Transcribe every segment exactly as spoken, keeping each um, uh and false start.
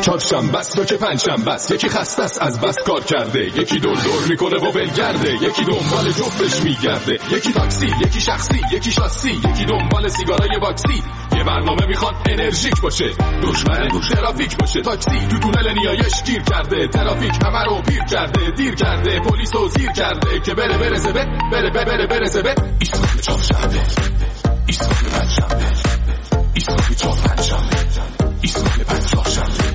چهارشنبه است تو که پنجشنبه است. یکی خسته است از بس کار کرده، یکی دور دور میکنه و ولگرده، یکی دنبال جفتش میگرده، یکی تاکسی، یکی شخصی، یکی شاسی، یکی دنبال سیگارای باکسی. یه برنامه میخواد انرژیک باشه، دشمن تو ترافیک باشه. تاکسی تو تونل نیایش گیر کرده، ترافیک همه رو پیر کرده، دیر کرده، پلیس رو زیر کرده که بره برسه به بره بره بره برسه به ایستگاه چهارشنبه، ایستگاه پنجشنبه، ایستگاه چهار پنجشنبه، ایستگاه پنج چهارشنبه.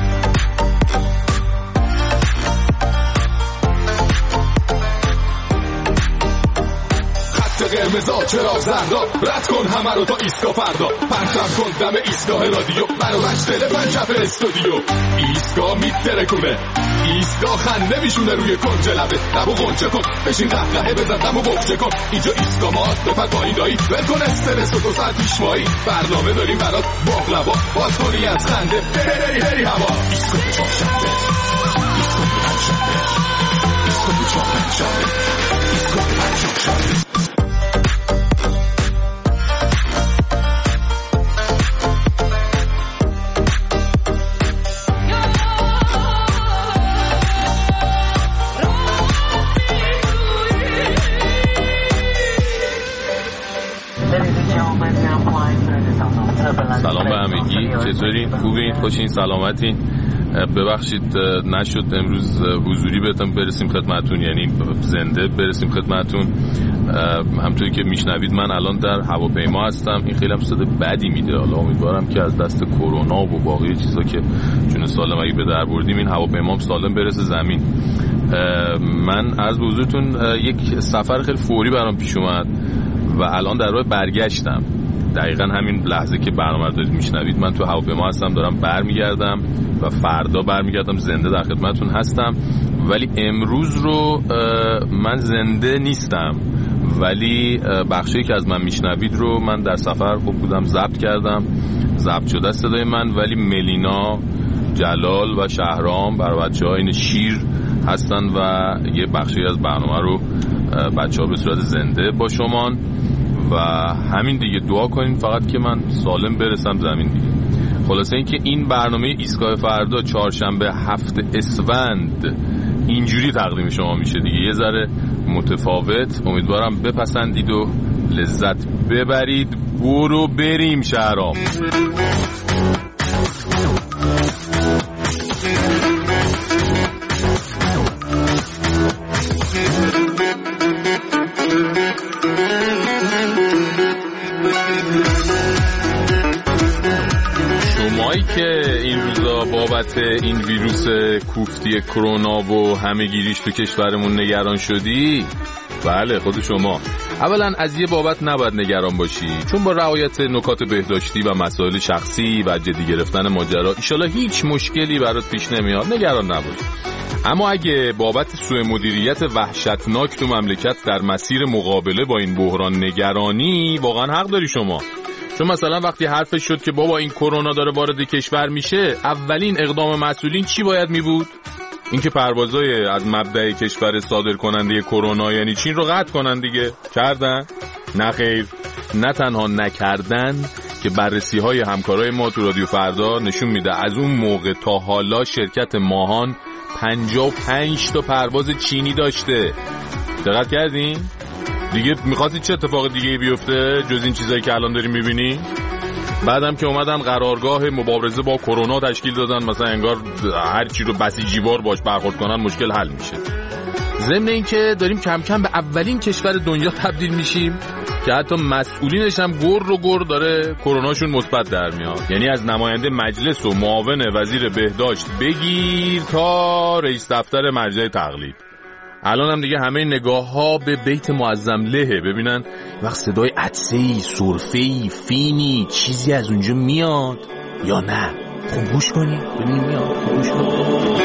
قرمزا چرا زردا رد کن همه رو تا ایستگاه فردا. پرتم کن دم ایستگاه رادیو، برو مشتره پنجف استودیو. ایستگاه میترکونه، ایستگاه خنده میشونه روی کنج لبه. لبو غنچه کن بشین قهقهه بزن دمو بغچه کن. اینجا ایستگاه ماست بپر پایین دایی، ول کن استرس و دو ساعت پیشوایی. برنامه داریم برات باقلوا، باز کنی از خنده بری بری هوا. ایستگاه چهارشنبه، ایستگاه پنجشنبه، ایستگاه چهار پنجشنبه، ایستگاه پنج چهارشنبه. سلام به همگی، چطورین؟ خوبین؟ خوشین؟ سلامتین؟ ببخشید نشد امروز حضوری بهتون برسیم خدمتون، یعنی زنده برسیم خدمتون. همونطوری که میشنوید من الان در هواپیما هستم. این خیلی هم صدا بدی میده، حالا امیدوارم که از دست کرونا و باقی چیزا که جون سالم اگه به در بردیم این هواپیما هم سالم برسه زمین. من عرض به حضورتون یک سفر خیلی فوری برام پیش اومد و الان در راه برگشتم. دقیقاً همین لحظه که برنامه دارید میشنوید من تو هواپیما هستم، دارم برمیگردم و فردا برمیگردم زنده در خدمتتون هستم. ولی امروز رو من زنده نیستم، ولی بخشی که از من میشنوید رو من در سفر خوب بودم ضبط کردم، ضبط شده صدای من. ولی ملینا، جلال و شهرام برای بچه‌ها این شیر هستن و یه بخشی از برنامه رو بچه‌ها به صورت زنده با شما و همین دیگه. دعا کنین فقط که من سالم برسم زمین دیگه. خلاصه این که این برنامه ایستگاه فردا چهارشنبه هفت اسفند اینجوری تقدیم شما میشه دیگه، یه ذره متفاوت. امیدوارم بپسندید و لذت ببرید. برو بریم شهرام. شمایی که این روزا بابت این ویروس کوفتی کرونا و همه گیریش تو کشورمون نگران شدی، بله خود شما. اولا از یه بابت نباید نگران باشی، چون با رعایت نکات بهداشتی و مسائل شخصی و جدی گرفتن ماجرا ایشالا هیچ مشکلی برات پیش نمیاد، نگران نباش. اما اگه بابت سوء مدیریت وحشتناک تو مملکت در مسیر مقابله با این بحران نگرانی، واقعا حق داری شما. چون مثلا وقتی حرفش شد که بابا این کرونا داره وارد کشور میشه، اولین اقدام مسئولین چی باید می بود؟ اینکه پروازای از مبدأ کشور صادر کننده کرونا یعنی چین رو قطع کنن دیگه. کردن؟ نه خیر. نه تنها نکردن که بررسی های همکارای ما تو رادیو فردا نشون میده از اون موقع تا حالا شرکت ماهان پنجاه و پنج تا پرواز چینی داشته. دقت کردین؟ دیگه میخواستی چه اتفاق دیگه بیفته جز این چیزایی که الان داریم میبینی؟ بعدم که اومدن قرارگاه مبارزه با کرونا تشکیل دادن، مثلا انگار هر چی رو بسیجیوار باش برخورد کنن مشکل حل میشه. ضمن این که داریم کم کم به اولین کشور دنیا تبدیل میشیم که حتی مسئولینش هم گر رو گر داره کروناشون مثبت در میاد. یعنی از نماینده مجلس و معاون وزیر بهداشت بگیر تا رئیس دفتر مرجع تقلید. الان هم دیگه همه نگاه ها به بیت معظم لهه، ببینن وقت صدای عطسه‌ای، سرفه‌ای، فینی چیزی از اونجا میاد یا نه. خب گوش کنی ببینیم میاد. خب گوش کنی.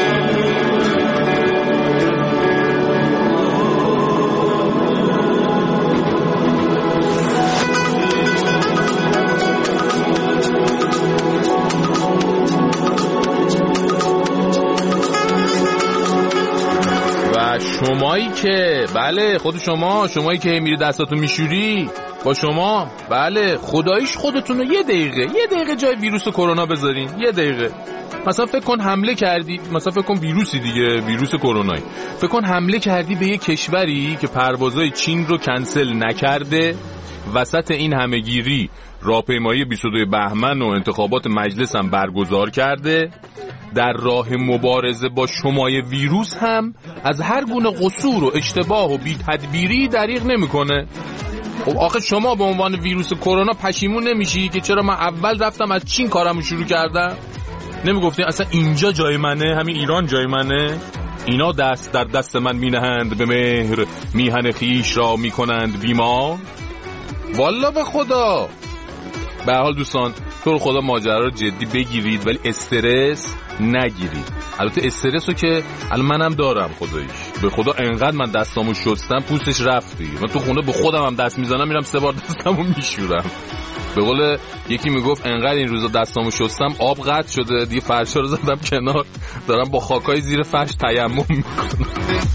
شمایی که بله خود شما شمایی که میری دستاتو میشوری با شما، بله خداییش خودتون رو یه دقیقه یه دقیقه جای ویروس کرونا بذارین. یه دقیقه مثلا فکر کن حمله کردی، مثلا فکر کن ویروسی دیگه، ویروس کرونایی، فکر کن حمله کردی به یه کشوری که پروازهای چین رو کنسل نکرده، وسط این همهگیری راهپیمایی بیست و دو بهمن و انتخابات مجلس هم برگزار کرده، در راه مبارزه با شمای ویروس هم از هر گونه قصور و اشتباه و بی‌تدبیری دریغ نمی‌کنه. خب آخه شما به عنوان ویروس کرونا پشیمون نمیشی که چرا من اول رفتم از چین کارمو شروع کردم؟ نمیگفتی اصلا اینجا جای منه، همین ایران جای منه؟ اینا دست در دست من مینهند به مهر، میهن خیش را میکنند بیمار. والا به خدا. به هر حال دوستان، تو رو خدا ماجرا رو جدی بگیرید ولی استرس نگیرید. البته استرس رو که الان منم دارم خداییش، به خدا انقدر من دستامو شستم پوستش رفت دیگه. من تو خونه به خودم هم دست میزنم، میرم سه بار دستامو میشورم. به قول یکی میگفت انقدر این روزا دستامو شستم آب قطع شده دیگه، فرشا رو زدم کنار، دارم با خاکای زیر فرش تیمم میکنم.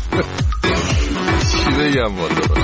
چی بگم والا.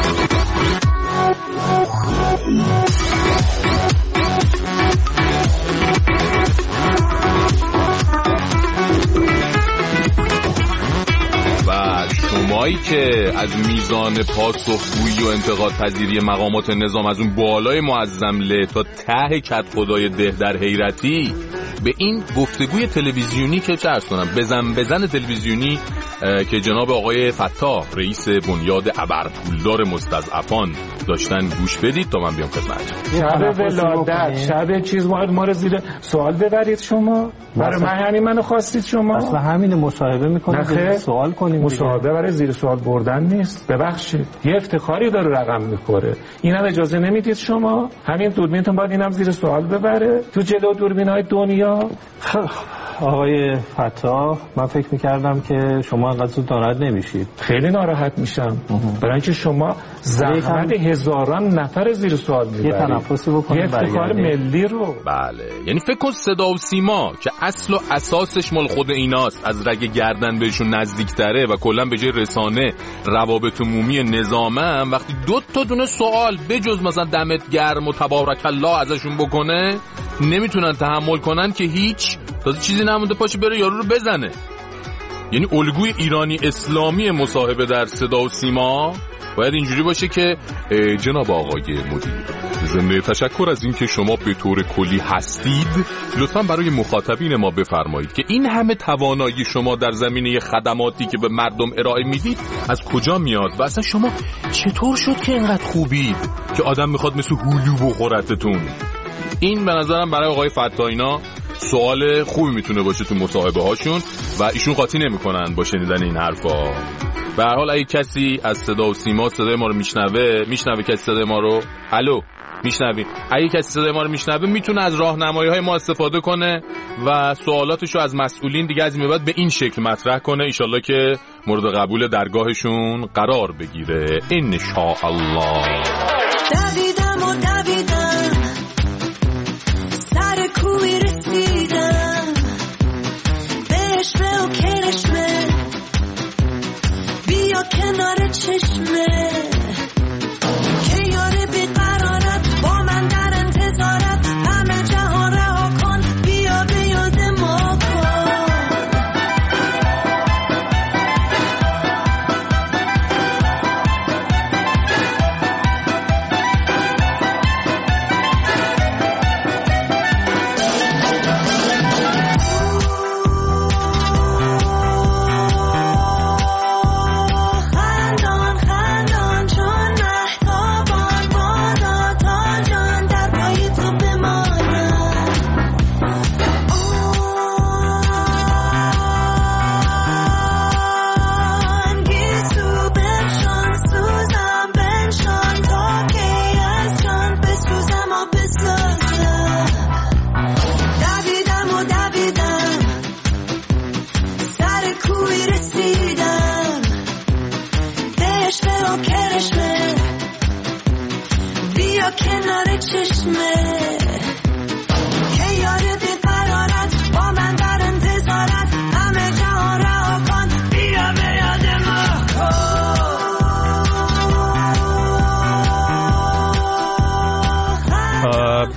و شمایی که از میزان پاسخگویی و انتقاد پذیری مقامات نظام از اون بالای معظم له تا ته کت خدای ده در حیرتی، به این گفتگوی تلویزیونی که چه عرض کنم، بزن بزن تلویزیونی که جناب آقای فتاح رئیس بنیاد ابرپولدار مستضعفان داشتن گوش بدید تا من بیام خدمتتون. شب ولادت، شب چیز ما ما رو زیر سوال ببرید شما؟ برای من همین منو خواستید شما؟ اصلا همین مصاحبه میکنید سوال کنیم. مصاحبه برای زیر سوال بردن نیست. ببخشید. یه افتخاری داره رقم میخوره. اینم اجازه نمیدید شما؟ همین دوربینتون باید اینم زیر سوال ببره تو جلو دوربینای دنیا. آقای فتاح، من فکر میکردم که شما انقدر زود ناراحت نمیشید. خیلی ناراحت میشم برای اینکه شما زحمت هزاران نفر زیر سوال میبرید. یه تنفسی بکنید. یه افتخار ملی رو. بله، یعنی فکر کن صدا و سیما که اصل و اساسش مال خود ایناست، از رگ گردن بهشون نزدیکتره و کلا به جای رسانه روابط عمومی نظامه هم وقتی دو تا دونه سوال بجز مثلا دمت گرم و تبارک الله ازشون بکنه نمیتونن تحمل کنن که هیچ تازه چیزی نمونده پاشه بره یارو رو بزنه. یعنی الگوی ایرانی اسلامی مصاحبه در صدا و سیما باید اینجوری باشه که جناب آقای مدیر، ضمن تشکر از اینکه شما به طور کلی هستید، لطفاً برای مخاطبین ما بفرمایید که این همه توانایی شما در زمینه خدماتی که به مردم ارائه میدید از کجا میاد و اصلا شما چطور شد که اینقدر خوبید که آدم میخواد مثل هلو بخورتتون. این به نظرم برای آقای فتاح اینا سوال خوبی میتونه باشه تو مصاحبه هاشون و ایشون قاطی نمیکنن با شنیدن این حرفا. به هر حال اگه کسی از صدا و سیما صدای ما رو میشنوه، میشنوه کسی صدای ما رو، الو میشنوی، اگه کسی صدای ما رو میشنوه میتونه از راهنمایی های ما استفاده کنه و سوالاتش رو از مسئولین دیگه از این بعد به این شکل مطرح کنه، ایشالله که مورد قبول درگاهشون قرار بگیره ان شاء الله. دویدم و دویدم سر کوی رسیدم، بشمه و کرشمه بیا کنار چشمه، که یاره بیقرارت با من در انتظارت، همه جهان رها کن بیا به یاد ما کن.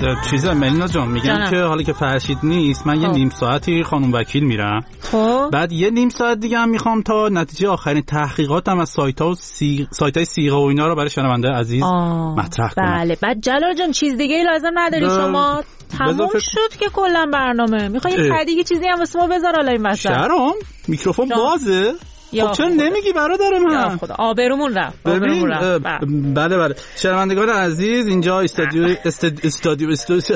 چیزه ملینا جان میگم جانم. که حالا که فرشید نیست من یه خب. نیم ساعتی خانم وکیل میرم، خب بعد یه نیم ساعت دیگه هم میخوام تا نتیجه آخرین تحقیقاتم از سایت ها و سی... سایت های سیغه و اینا رو برای شنونده عزیز آه. مطرح کنم. بله. بعد جلال جان چیز دیگه ای لازم نداری ب... شما؟ تموم فکر... شد که کلا برنامه. میخوای یه پدیگه چیزی هم واسه ما بذار حالا این وسط. شهرام میکروفون جان. بازه؟ خب چرا نمیگی برادر من؟ خدا آبرومون رفت. ببین رفت. بله بله شنوندگان عزیز اینجا استودیو استودیو استودیو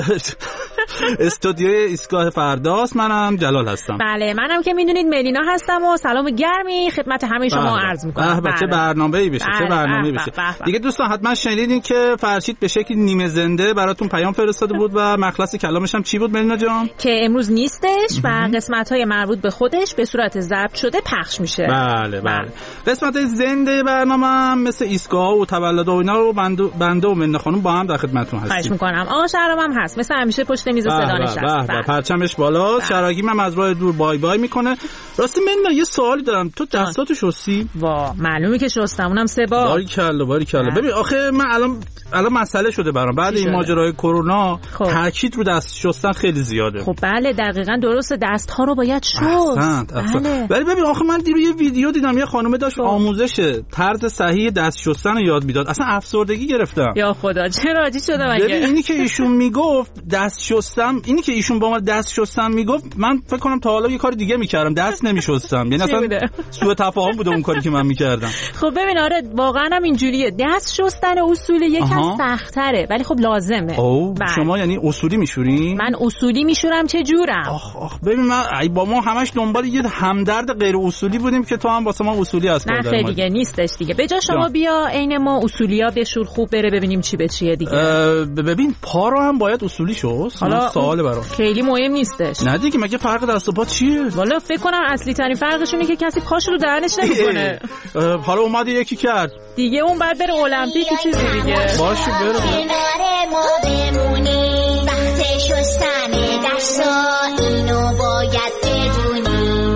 استودیو ایستگاه فرداست. منم جلال هستم. بله منم که میدونید ملینا هستم و سلام گرمی خدمت همه شما عرض میکنم. بله چه برنامه‌ای بشه چه برنامه‌ای بشه دیگه. دوستان حتما شنیدین که فرشید به شکل نیمه زنده براتون پیام فرستاده بود و مخلص کلامش هم چی بود ملینا جان؟ که امروز نیستش و قسمت‌های مربوط به خودش به صورت ضبط شده پخش میشه. بله بله. قسمت زنده برنامه هم مثل ایستگاه و تولد و اینا رو بنده بنده و ملینا خانم با هم در خدمتتون هستیم. خواهش می‌کنم. آقا شهرام هم هست مثل همیشه پشت میز صدا نشست. بله پرچمش بالا. شراگیم هم از راه دور بای بای میکنه. راستی ملینا یه سوالی دارم، تو دستاتو شستی؟ وا معلومه که شستم، اونم سه بار. باری کلا باری کلا. ببین آخه من الان الان مسئله شده برام بعد این ماجرای کرونا تاکید رو دست شستن خیلی زیاده. خب بله دقیقاً درسته، دست‌ها رو باید شست. بله. ولی ببین آخه من دیروز یه ویدیو دیدم یه خانومه داشت آموزش طرز صحیح دست شستن رو یاد میداد، اصلا افسردگی گرفتم. یا خدا چه راضی شدم مگه. ببین اینی که ایشون میگفت دست شستم، اینی که ایشون با ما دست شستم میگفت، من فکر کنم تا حالا یه کار دیگه میکردم دست نمیشستم، یعنی اصلا سوء تفاهم بوده اون کاری که من میکردم. خب ببین آره واقعا هم اینجوریه، دست شستن اصول یکم سخت‌تره ولی خب لازمه. اوه شما یعنی اصولی میشورین؟ من اصولی میشورم چه جورم. آخ آخ ببین من ای با ما همش دنبال یه همدرد غیر اصولی بودیم که تو هم واسه ما اصولی هست. نه خیلی دیگه نیستش دیگه. به جا شما بیا عین ما اصولیا بشور خوب بره ببینیم چی به چیه دیگه. ببین پا رو هم باید اصولی شست. حالا سوال برام خیلی مهم نیستش. نه دیگه مگه فرق دست و پا چیه؟ والا فکر کنم اصلی ترین فرقشونه که کسی پاشو رو دهنش نمیکنه. حالا اومد یکی کرد دیگه اون بعد بره المپیک چیزی دیگه. باشه بره. کنار ما بمونی وقت شستن دستا اینو باید بدونی.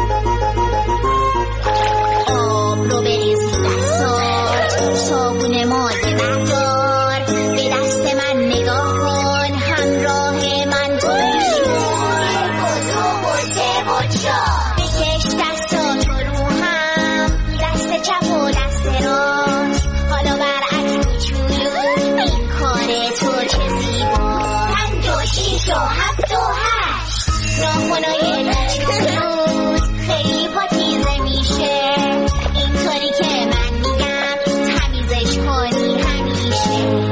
آب رو بریزی دستات، صابون ماده بردار، به دست من نگاه کن، همراه من تو میشون، بزو بزه بچا بکش دستات رو هم، دست چپ و دست راست، حالا برعکس میچونی، این کار تو چه زیبا. پنج و شیش و هفت و هشت راهنمای روز خیلی پاتیزه میشه، اینطوری که من میگم تمیزش کنی همیشه.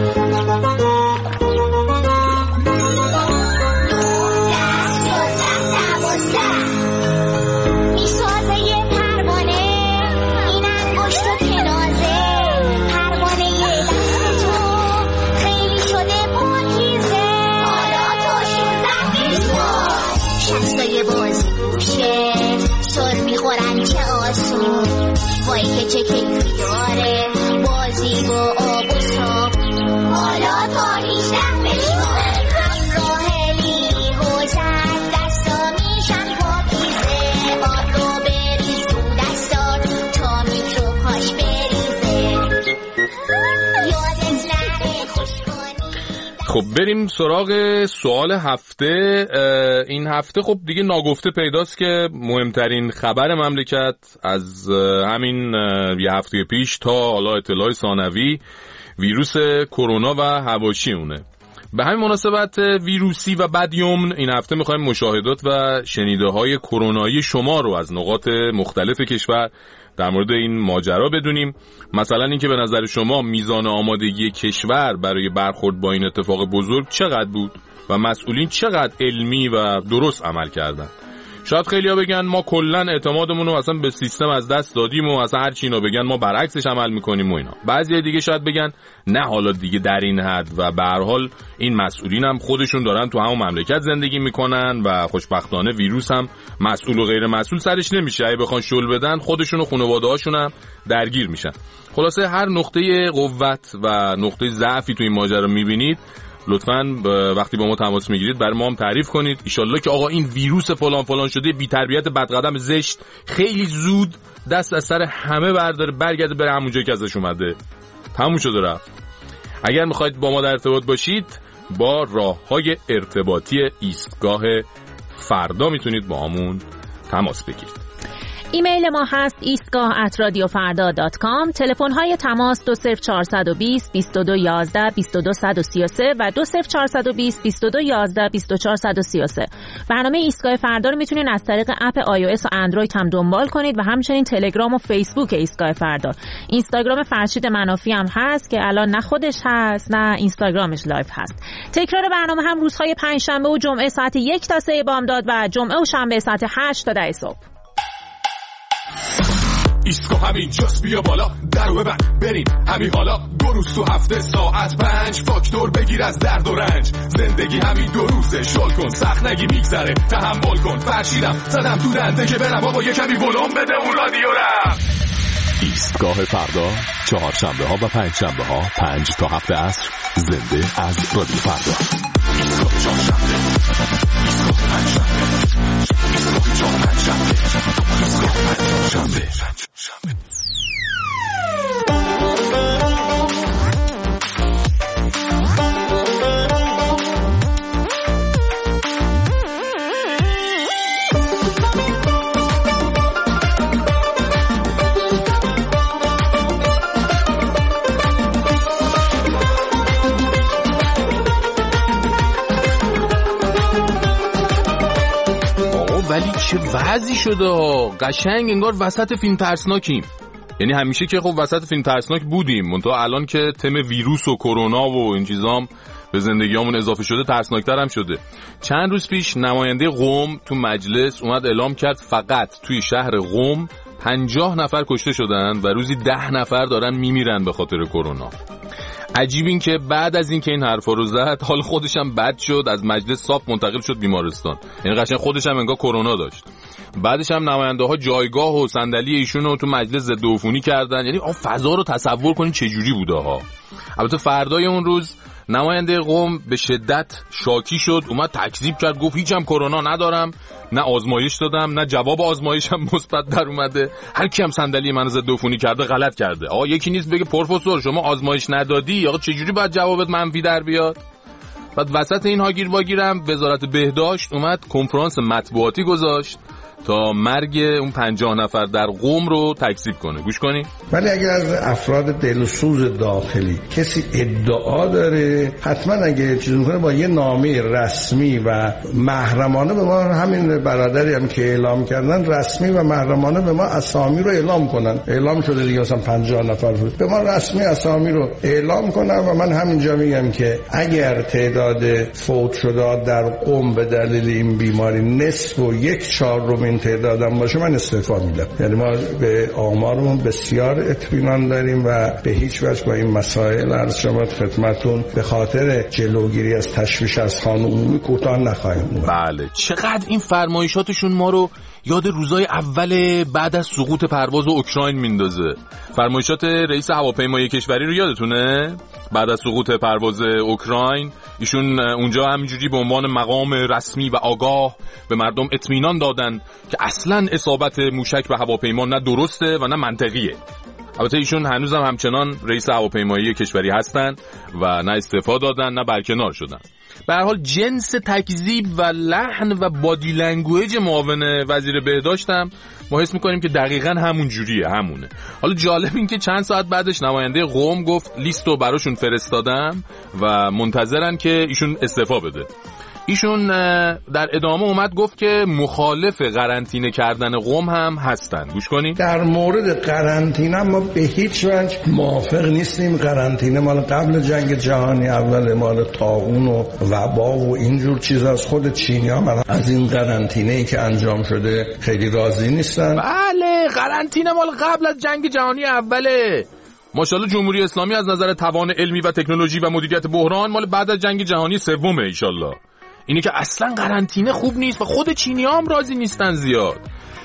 میسازه یه پروانه این انگشت و کنازه، پروانه یه دست تو خیلی شده پاکیزه، حالا تو شونزدش باش، شستای بازی گوشه سر میخورن چه آسون، وای که چه کیفی داره بازی با آب و صابون، حالا تا هیچده بشمار همراه لیگ و زن دستا میشن پاکیزه، آب رو بریز رو دستار تا میکروبهاش بریزه، یادت نره خوش کنی. خب بریم سراغ سوال هفته. این هفته خب دیگه ناگفته پیداست که مهمترین خبر مملکت از همین یه هفته پیش تا حالا اطلاع ثانوی ویروس کرونا و حواشی اونه. به همین مناسبت ویروسی و بدیومن این هفته میخوایم مشاهدات و شنیده های کرونایی شما رو از نقاط مختلف کشور در مورد این ماجرا بدونیم. مثلا اینکه به نظر شما میزان آمادگی کشور برای برخورد با این اتفاق بزرگ چقدر بود و مسئولین چقدر علمی و درست عمل کردن. شاید خیلیا بگن ما کلا اعتمادمون رو اصلا به سیستم از دست دادیم و اصلا هر چی اینا بگن ما برعکسش عمل میکنیم و اینا. بعضی دیگه شاید بگن نه حالا دیگه در این حد و به هر حال این مسئولین هم خودشون دارن تو همون مملکت زندگی میکنن و خوشبختانه ویروس هم مسئول و غیر مسئول سرش نمیشه، اگه بخوان شل بدن خودشون و خانواده‌هاشون هم درگیر میشن. خلاصه هر نقطه قوت و نقطه ضعفی تو این ماجرا میبینید لطفاً وقتی با ما تماس میگیرید برای ما هم تعریف کنید. ایشالله که آقا این ویروس فلان فلان شده بی تربیت بدقدم زشت خیلی زود دست از سر همه برداره برگرده بره همون جایی که ازش اومده. تموم شده رفت. اگر میخواید با ما در ارتباط باشید با راه‌های ارتباطی ایستگاه فردا میتونید با همون تماس بگیرید. ایمیل ما هست ایستگاه ات رادیو فردا دات کام. تلفن های تماس دو صفر چهارصد و بیست بیست و دو یازده بیست و دو صد و سی و سه و دو صفر چهارصد و بیست بیست و دو یازده بیست و چهار صد و سی و سه. برنامه ایستگاه فردا رو میتونید از طریق اپ آی او اس و اندروید هم دنبال کنید و همچنین تلگرام و فیسبوک ایستگاه فردا. اینستاگرام فرشید منافی هم هست که الان نه خودش هست نه اینستاگرامش لایو هست. تکرار برنامه هم روزهای پنجشنبه و جمعه ساعت یک تا سه بامداد و جمعه و شنبه ساعت هشت تا ده صبح. ایستگاه همین جاست، بیا بالا درو ببند بریم همین حالا. دو روز تو هفته ساعت پنج فاکتور بگیر از درد و رنج. زندگی همین دو روزه، شل کن سخت نگی میگذره، تحمل کن. فرشیدم زدم تو دنده که برم بابا یه کمی ولوم بده اون رادیو رم. ایستگاه فردا چهارشنبه ها و پنج شنبه ها پنج تا هفت عصر زنده از رادیو فردا. ایستگاه چهارشنبه، ایستگاه پنجشنبه، ایستگاه چهارشنبه، ایستگاه پنجشنبه. ولی چه وضعی شده ها، قشنگ انگار وسط فیلم ترسناکیم. یعنی همیشه که خب وسط فیلم ترسناک بودیم، منتها الان که تم ویروس و کرونا و این چیزام به زندگیامون اضافه شده ترسناکتر هم شده. چند روز پیش نماینده قم تو مجلس اومد اعلام کرد فقط توی شهر قم پنجاه نفر کشته شدن و روزی ده نفر دارن میمیرن به خاطر کرونا. عجیب این که بعد از این که این حرفا رو زد حال خودش هم بد شد، از مجلس صاف منتقل شد بیمارستان. یعنی قشنگ خودش هم انگار کرونا داشت. بعدش هم نماینده ها جایگاه و صندلی ایشون رو تو مجلس ضد عفونی کردن. یعنی آ فضا رو تصور کنید چه جوری بوده ها. البته فردای اون روز نماینده قم به شدت شاکی شد، اومد تکذیب کرد، گفت هیچم کرونا ندارم، نه آزمایش دادم نه جواب آزمایشم مثبت در اومده. هر کی هم صندلی منو ضد عفونی کرده غلط کرده. آقا یکی نیست بگه پروفسور شما آزمایش ندادی، آقا چه جوری باید جوابت منفی در بیاد؟ بعد وسط این هاگیر واگیرم وزارت بهداشت اومد کنفرانس مطبوعاتی گذاشت تا مرگ اون پنجاه نفر در قم رو تکذیب کنه. گوش کنی؟ ولی اگر از افراد دلسوز داخلی کسی ادعا داره، حتما اگه چیز میکنه با یه نامه رسمی و محرمانه به ما، همین برادری هم که اعلام کردن رسمی و محرمانه به ما اسامی رو اعلام کنن. اعلام شده دیگه مثلا پنجاه نفر بود، به ما رسمی اسامی رو اعلام کنن. و من همینجا میگم که اگر تعداد فوت شده در قم به دلیل این بیماری نصف و یک چهارم تعدادم باشه من استعفا میدم. یعنی ما به آمارمون بسیار اطمینان داریم و به هیچ وجه با این مسائل عرض شما خدمتتون به خاطر جلوگیری از تشویش از خان عمومی کوتاه نخواهیم بود. بله چقدر این فرمایشاتشون ما رو یاد روزای اول بعد از سقوط پرواز اوکراین میندازه. فرمایشات رئیس هواپیمایی کشوری رو یادتونه؟ بعد از سقوط پرواز اوکراین ایشون اونجا همینجوری به عنوان مقام رسمی و آگاه به مردم اطمینان دادن که اصلاً اصابت موشک به هواپیما نه درسته و نه منطقیه. البته ایشون هنوز هم همچنان رئیس هواپیمایی کشوری هستن و نه استعفا دادن نه برکنار شدن. به هر حال جنس تکذیب و لحن و بادی لنگویج معاون وزیر بهداشت هم ما حس می‌کنیم که دقیقاً همون جوریه، همونه. حالا جالب این که چند ساعت بعدش نماینده قم گفت لیستو براشون فرستادم و منتظرن که ایشون استعفا بده. ایشون در ادامه اومد گفت که مخالف قرنطینه کردن قم هم هستن. گوش کنید. در مورد قرنطینه ما به هیچ وجه موافق نیستیم. قرنطینه مال قبل جنگ جهانی اول، مال طاعون و وبا و اینجور چیزا. از خود چینی‌ها از این قرنطینه‌ای که انجام شده خیلی راضی نیستن. بله قرنطینه مال قبل از جنگ جهانی اوله. ماشاءالله جمهوری اسلامی از نظر توان علمی و تکنولوژی و مدیریت بحران مال بعد از جنگ جهانی سومه ایشالله. اینه که اصلا قرنطینه خوب نیست و خود چینی‌ها هم راضی نیستن زیاد.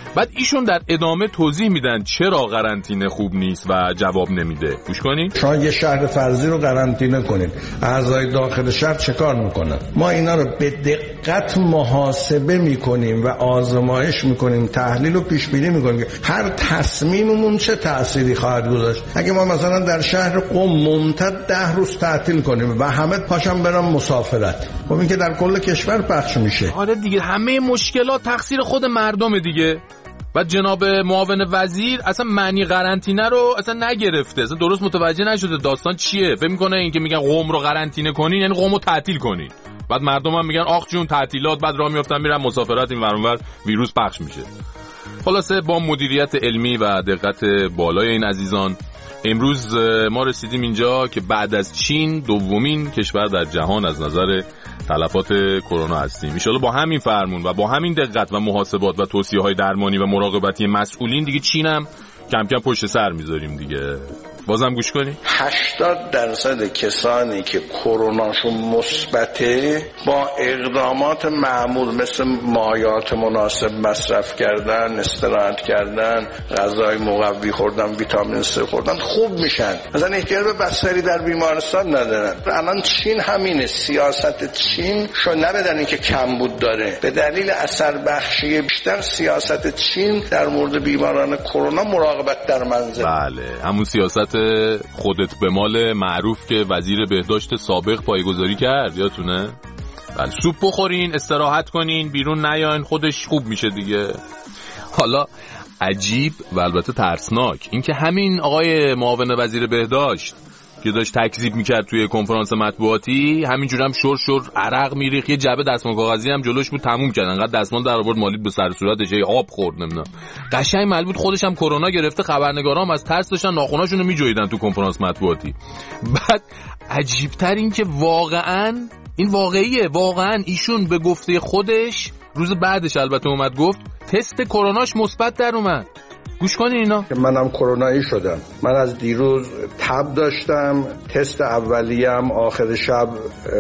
بعد ایشون در ادامه توضیح میدن چرا قرنطینه خوب نیست و جواب نمیده. گوش کنین. شما یه شهر فرضی رو قرنطینه کنید، اعضای داخل شهر چه کار میکنن؟ ما اینا رو به دقت محاسبه میکنیم و آزمایش میکنیم، تحلیل و پیش بینی میکنیم هر تصمیممون چه تأثیری خواهد گذاشت. اگه ما مثلا در شهر قم ممتد ده روز تعطیل کنیم و همه پاشم برن مسافرت، خب این که در کل کشور پخش میشه. آره دیگه، همه مشکلات تقصیر خود مردم دیگه. بعد جناب معاون وزیر اصلا معنی قرنطینه رو اصلا نگرفته، اصلا درست متوجه نشده داستان چیه. فکر میکنه این که میگن قم رو قرنطینه کنین یعنی قم رو تعطیل کنین، بعد مردم هم میگن آخ جون تعطیلات، بعد راه میافتن میرن مسافرت، این ور اون ور ویروس پخش میشه. خلاصه با مدیریت علمی و دقت بالای این عزیزان امروز ما رسیدیم اینجا که بعد از چین دومین کشور در جهان از نظر تلفات کرونا هستیم. ان شاءالله با همین فرمون و با همین دقت و محاسبات و توصیه‌های درمانی و مراقبتی مسئولین دیگه چینم کم کم پشت سر میذاریم دیگه. بازم گوش کنی. هشتاد درصد کسانی که کروناشون مثبته با اقدامات معمول مثل مایعات مناسب مصرف کردن، استراحت کردن، غذای مقوی خوردن، ویتامین سه خوردن خوب میشن، مثلا احتیاج به بستری در بیمارستان ندارن. الان چین همینه، سیاست چین شو نبدن که کمبود داره، به دلیل اثر بخشی بیشتر سیاست چین در مورد بیماران کرونا مراقبت در منزل. بله، همون سیاست خودت به مال معروف که وزیر بهداشت سابق پایه‌گذاری کرد، یادتونه؟ بله، سوپ بخورین، استراحت کنین، بیرون نیاین، خودش خوب میشه دیگه. حالا عجیب و البته ترسناک این که همین آقای معاون وزیر بهداشت که داشت تکذیب میکرد توی کنفرانس مطبوعاتی، همینجوری هم شور شور عرق میریخت، یه جعبه دستمال کاغذی هم جلوش بود تموم کرد، انقدر دستمال در آورد مالید به سر صورتش، یه آب خورد نمیدونم، قشنگ معلوم بود خودش هم کرونا گرفته. خبرنگارام از ترس داشتن ناخناشونو میجویدن تو کنفرانس مطبوعاتی. بعد عجیب‌تر این که واقعاً این واقعیه، واقعاً ایشون به گفته خودش روز بعدش البته اومد گفت تست کروناش مثبت در اومد. گوش کنین اینا. منم کرونایی شدم. من از دیروز تب داشتم، تست اولیه‌ام آخر شب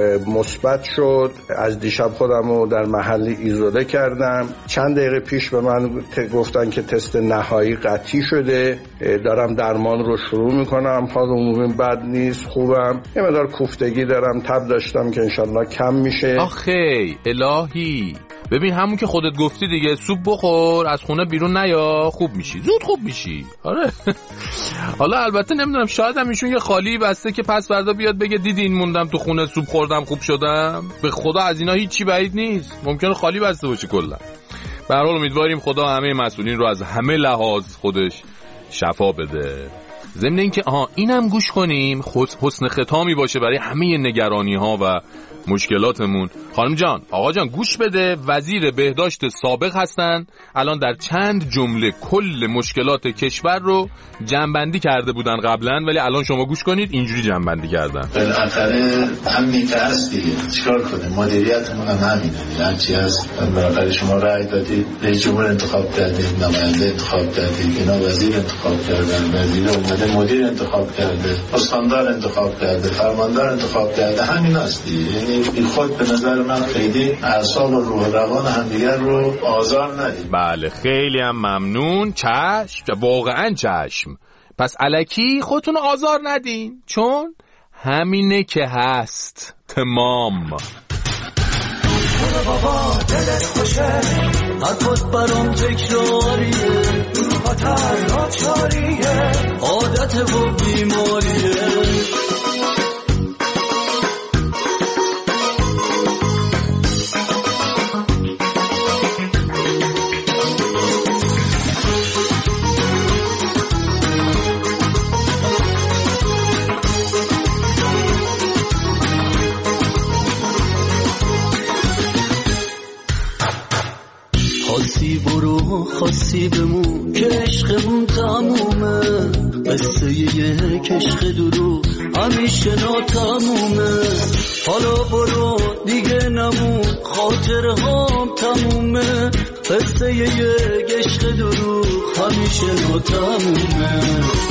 مثبت شد. از دیشب خودمو در محلی ایزوله کردم. چند دقیقه پیش به من گفتن که تست نهایی قطعی شده. دارم درمان رو شروع میکنم. حال عمومی بد نیست، خوبم. یه مقدار کوفتگی دارم، تب داشتم که انشالله کم میشه. آخه الهی، ببین همون که خودت گفتی دیگه، سوپ بخور، از خونه بیرون نیا، خوب میشی، زود خوب میشی. آره. حالا البته نمیدونم، شاید هم ایشون یه خالی بسته که پس فردا بیاد بگه دیدین موندم تو خونه سوپ خوردم خوب شدم. به خدا از اینا هیچی بعید نیست، ممکنه خالی بسته باشه کلا. به هر حال امیدواریم خدا همه مسئولین رو از همه لحاظ خودش شفا بده. ضمن اینکه آها اینم گوش کنیم، حسن ختامی باشه برای همه نگرانی ها و مشکلاتمون. خانم جان، آقا جان گوش بده، وزیر بهداشت سابق هستن، الان در چند جمله کل مشکلات کشور رو جمع‌بندی کرده بودن قبلا، ولی الان شما گوش کنید اینجوری جمع‌بندی کردن. بالاخره همین که هست دیگه، چیکار کنیم؟ مدیریتمون هم همینه، هرچی هست. بالاخره شما رأی دادید، رئیس جمهور انتخاب کردید، نماینده انتخاب کردید، اینا وزیر انتخاب کردن، وزیر اومده مدیر انتخاب کرده، استاندار انتخاب کرده، فرماندار انتخاب کرده، همین هست دیگه. یعنی این خود به نظر من خیلی اعصاب و روح و روان همدیگر رو آزار ندید. بله خیلی هم ممنون. چشم، واقعا چشم. پس الکی خودتون آزار ندین، چون همینه که هست. تمام. بابا دلت خوشه، حرفت برام تکراریه، خطر ناچاریه، عادت و بیماریه. خاصی برو خاصی بمون که عشقمون تمومه، قصه یک عشق درو همیشه ناتمومه. حالا برو دیگه نمون، خاطر هم تمومه، قصه یک عشق درو همیشه ناتمومه.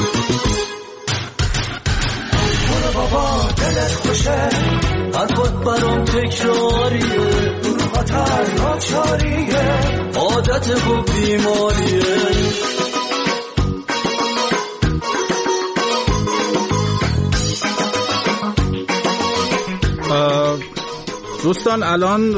برو بابا دلت خوشه، حرفت برام تکراریه، خطر ناچاریه، عادت خوب بیماریه. دوستان الان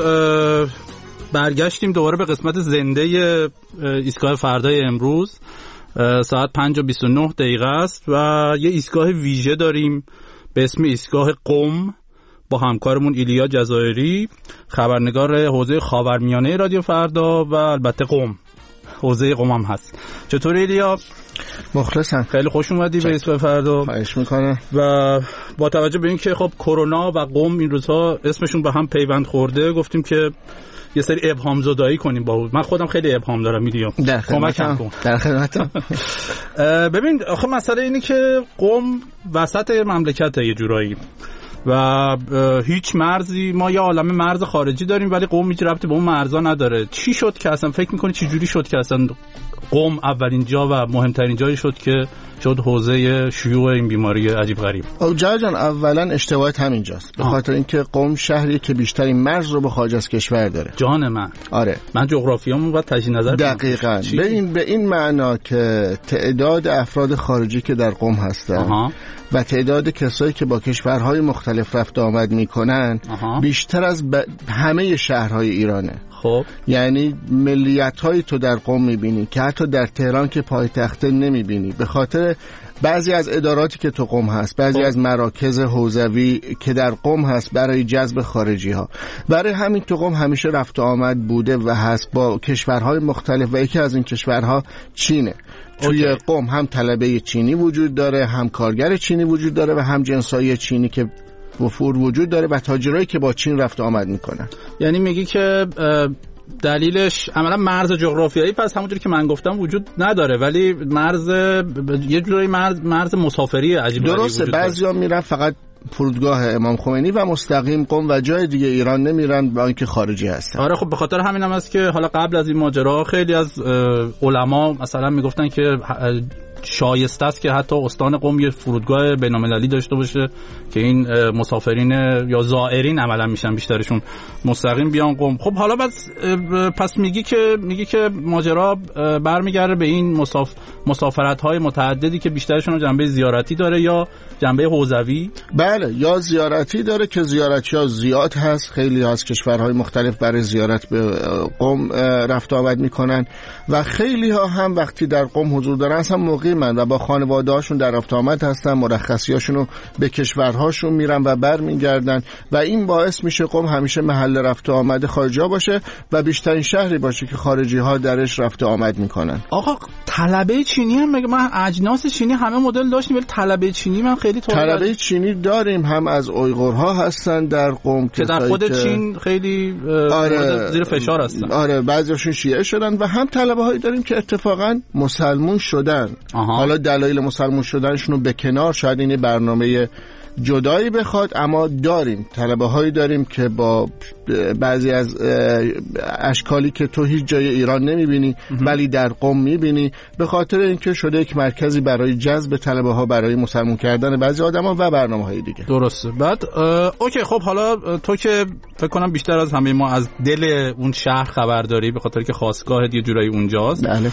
برگشتیم دوباره به قسمت زنده ایستگاه فردای امروز. ساعت پنج و بیست و نه دقیقه است و یه ایستگاه ویژه داریم به اسم ایستگاه قم با همکارمون ایلیا جزایری، خبرنگار حوزه خاورمیانه رادیو فردا و البته قم، حوزه قم هم هست. چطوری ایلیا؟ مخلصم. خیلی خوش اومدی به ایستگاه فردا. خواهش میکنم. و با توجه به اینکه خب کرونا و قم این روزها اسمشون به هم پیوند خورده، گفتیم که یه سری ابهام زدایی کنیم با من خودم خیلی ابهام دارم ایلیا. کمکم کن. در خدمتم. ببین آخه مسئله اینه که قم وسط مملکت یه جورایی و هیچ مرزی، ما یه عالمه مرز خارجی داریم ولی قم هیچ ربطی به اون مرزا نداره. چی شد که اصلا فکر میکنی چه جوری شد که اصلا قم اولین جا و مهمترین جایی شد که شد حوزه شیوع این بیماری عجیب غریب؟ او جان اولا اشتباهت همینجاست، به خاطر اینکه قم شهری که بیشترین مرز رو به خارج از کشور داره. جان من. آره من جغرافیامو باید تجدید نظر کنم. دقیقاً به این به این معنا که تعداد افراد خارجی که در قم هستن و تعداد کسایی که با کشورهای مختلف رفت آمد میکنن بیشتر از ب... همه شهرهای ایرانه. خب یعنی ملیت‌های تو در قم می‌بینی که حتی در تهران که پایتخته نمی‌بینی، به خاطر بعضی از اداراتی که تو قم هست، بعضی خب. از مراکز حوزوی که در قم هست برای جذب خارجی‌ها. برای همین تو قم همیشه رفت و آمد بوده و هست با کشورهای مختلف و یکی از این کشورها چینه. توی اوکی. قم هم طلبه چینی وجود داره، هم کارگر چینی وجود داره و هم جنسای چینی که وفور وجود داره و تاجرایی که با چین رفت آمد میکنن. یعنی میگی که دلیلش عملا مرز جغرافیایی پس همونجوری که من گفتم وجود نداره، ولی مرز یه جوری مرز مرز مسافری عجیب غریبی وجود داره. درسته، بعضیا میرن فقط فرودگاه امام خمینی و مستقیم قم و جای دیگه ایران نمیرن با اینکه خارجی هستن. آره خب به خاطر همین هم است که حالا قبل از این ماجرا خیلی از علما مثلا میگفتن که شایسته است که حتی استان قم یه فرودگاه بین‌المللی داشته باشه که این مسافرین یا زائرین عملا میشن بیشترشون مستقیم بیان قم. خب حالا بس پس میگی که میگی که ماجرا برمیگرده به این مساف مسافرت‌های متعددی که بیشترشون جنبه زیارتی داره یا جنبه حوزوی؟ بله، یا زیارتی داره که زیارتی‌ها زیاد هست، خیلی از کشورهای مختلف برای زیارت به قم رفت آمد میکنن و خیلی ها هم وقتی در قم حضور دارن اصلا مقیمن و با خانواده‌هاشون در رفت آمد هستن، مرخصیاشون رو به کشورهاشون میرن و برمیگردن و این باعث میشه قم همیشه محل رفت آمد خارجی‌ها باشه و بیشترین شهری باشه که خارجی‌ها درش رفت آمد میکنن. آقا طلبه چینی هم مگه من اجناس چینی همه مدل داشتیم ولی طلبه چینی من خیلی تو طلبه چینی داریم، هم از اویغورها هستن در قم که در خود که... چین خیلی آره زیر فشار هستن. آره بعضیاشون شیعه شدن و هم طلبه هایی داریم که اتفاقا مسلمون شدن. آها. حالا دلایل مسلمون شدنشون رو به کنار، شاید این برنامه جدایی بخواد، اما داریم طلبه هایی داریم که با بعضی از اشکالی که تو هیچ جای ایران نمیبینی ولی در قم میبینی، به خاطر اینکه شده یک مرکزی برای جذب طلبه ها، برای مسلمون کردن بعضی آدما و برنامه های دیگه. درسته. بعد اوکی خب حالا تو که فکر کنم بیشتر از همه ما از دل اون شهر خبر داری به خاطر که خاستگاه یه جورایی اونجاست. بله.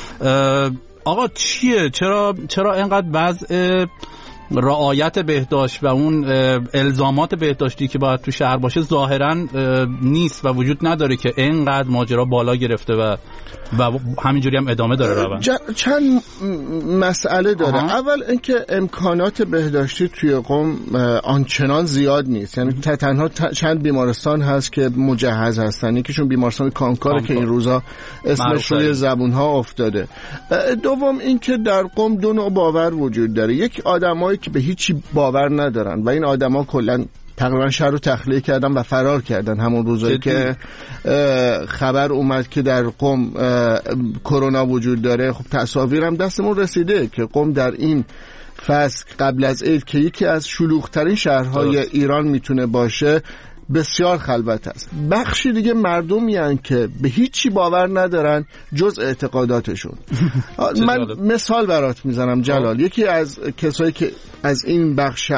آقا چیه چرا چرا اینقدر وضع رعایت بهداشت و اون الزامات بهداشتی که باید تو شهر باشه ظاهرا نیست و وجود نداره که اینقدر ماجرا بالا گرفته و و همینجوری هم ادامه داره روند؟ چند مسئله داره. آها. اول اینکه امکانات بهداشتی توی قم آنچنان زیاد نیست، یعنی تنها چند بیمارستان هست که مجهز هستن، یکیشون بیمارستان کانکاره که این روزا اسمش روی زبونها افتاده. دوم اینکه در قم دو نوع باور وجود داره، یک آدمایی که به هیچی باور ندارن و این آدما کلا تقریبا شهر رو تخلیه کردن و فرار کردن همون روزایی که خبر اومد که در قم کرونا وجود داره. خب تصاویرم دستمون رسیده که قم در این فصل قبل از عید که یکی از شلوغ‌ترین شهرهای ایران میتونه باشه بسیار خلوت است. بخشی دیگه مردمی هستند که به هیچی باور ندارن جز اعتقاداتشون. من مثال برات میزنم جلال. یکی از کسایی که از این بخش هست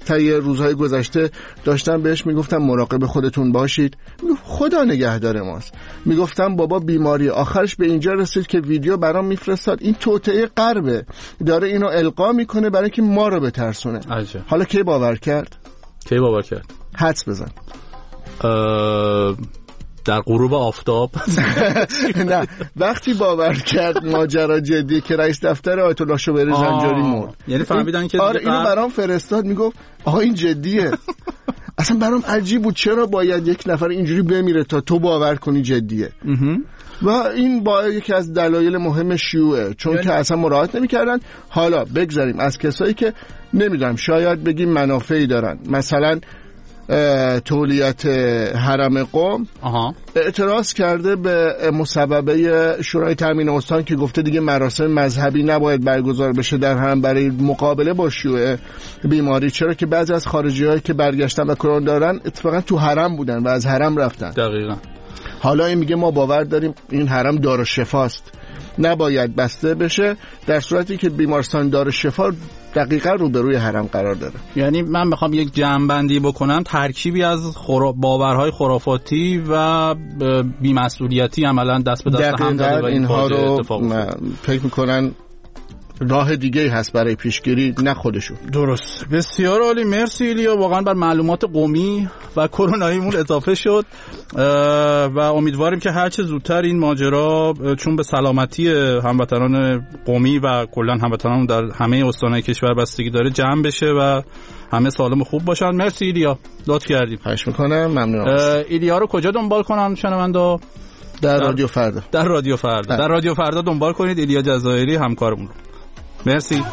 طی روزهای گذشته داشتم بهش میگفتم مراقب خودتون باشید، میگفت خدا نگهدار ماست. میگفتم بابا بیماری، آخرش به اینجا رسید که ویدیو برام میفرستاد این توطئه غربه داره اینو القا میکنه برای که ما رو بترسونه. عجب. حالا کی باور کرد؟ کی باور کرد؟ حدس بزن. اه... در غروب آفتاب. نه، وقتی باور کرد ماجرا جدی که رئیس دفتر آیت الله شوبری زنجانی مرد، یعنی فهمیدن که آره اینو برام فرستاد، میگفت آها این جدیه. اصلا برام عجیب بود چرا باید یک نفر اینجوری بمیره تا تو باور کنی جدیه. و این با یکی از دلایل مهم شیوعه، چون که اصلا مراعات نمی‌کردن. حالا بگذاریم از کسایی که نمیدونم شاید بگیم منافعی دارن، مثلا تولیت حرم قم آها. اعتراض کرده به مصوبه شورای تامین استان که گفته دیگه مراسم مذهبی نباید برگزار بشه در حرم برای مقابله با شیوع بیماری، چرا که بعضی از خارجی‌هایی که برگشتن و کرونا دارن اتفاقا تو حرم بودن و از حرم رفتن. دقیقاً. حالا این میگه ما باور داریم این حرم دارالشفاست، نباید بسته بشه، در صورتی که بیمارستان دارالشفا دقیقاً روبروی حرم قرار داره. یعنی من میخوام یک جمع‌بندی بکنم، ترکیبی از خورا... باورهای خرافاتی و بی‌مسئولیتی عملاً دست به دست هم داده و اینها رو فکر میکنن راه دیگه هست برای پیشگیری، نه خودشون. درست. بسیار عالی، مرسی ایلیا، واقعا بر معلومات قومی و کروناییمون اضافه شد و امیدواریم که هر چه زودتر این ماجرا، چون به سلامتی هموطنان قومی و کلا هموطنان در همه استانهای کشور بستگی داره، جمع بشه و همه سالم و خوب باشن. مرسی ایلیا، لطف کردید. خواهش میکنم، ممنونم. ایلیا رو کجا دنبال کنن شنوندا؟ در رادیو فردا. در رادیو فردا. در رادیو فردا دنبال کنید ایلیا جزایری همکارمون رو. مرسی.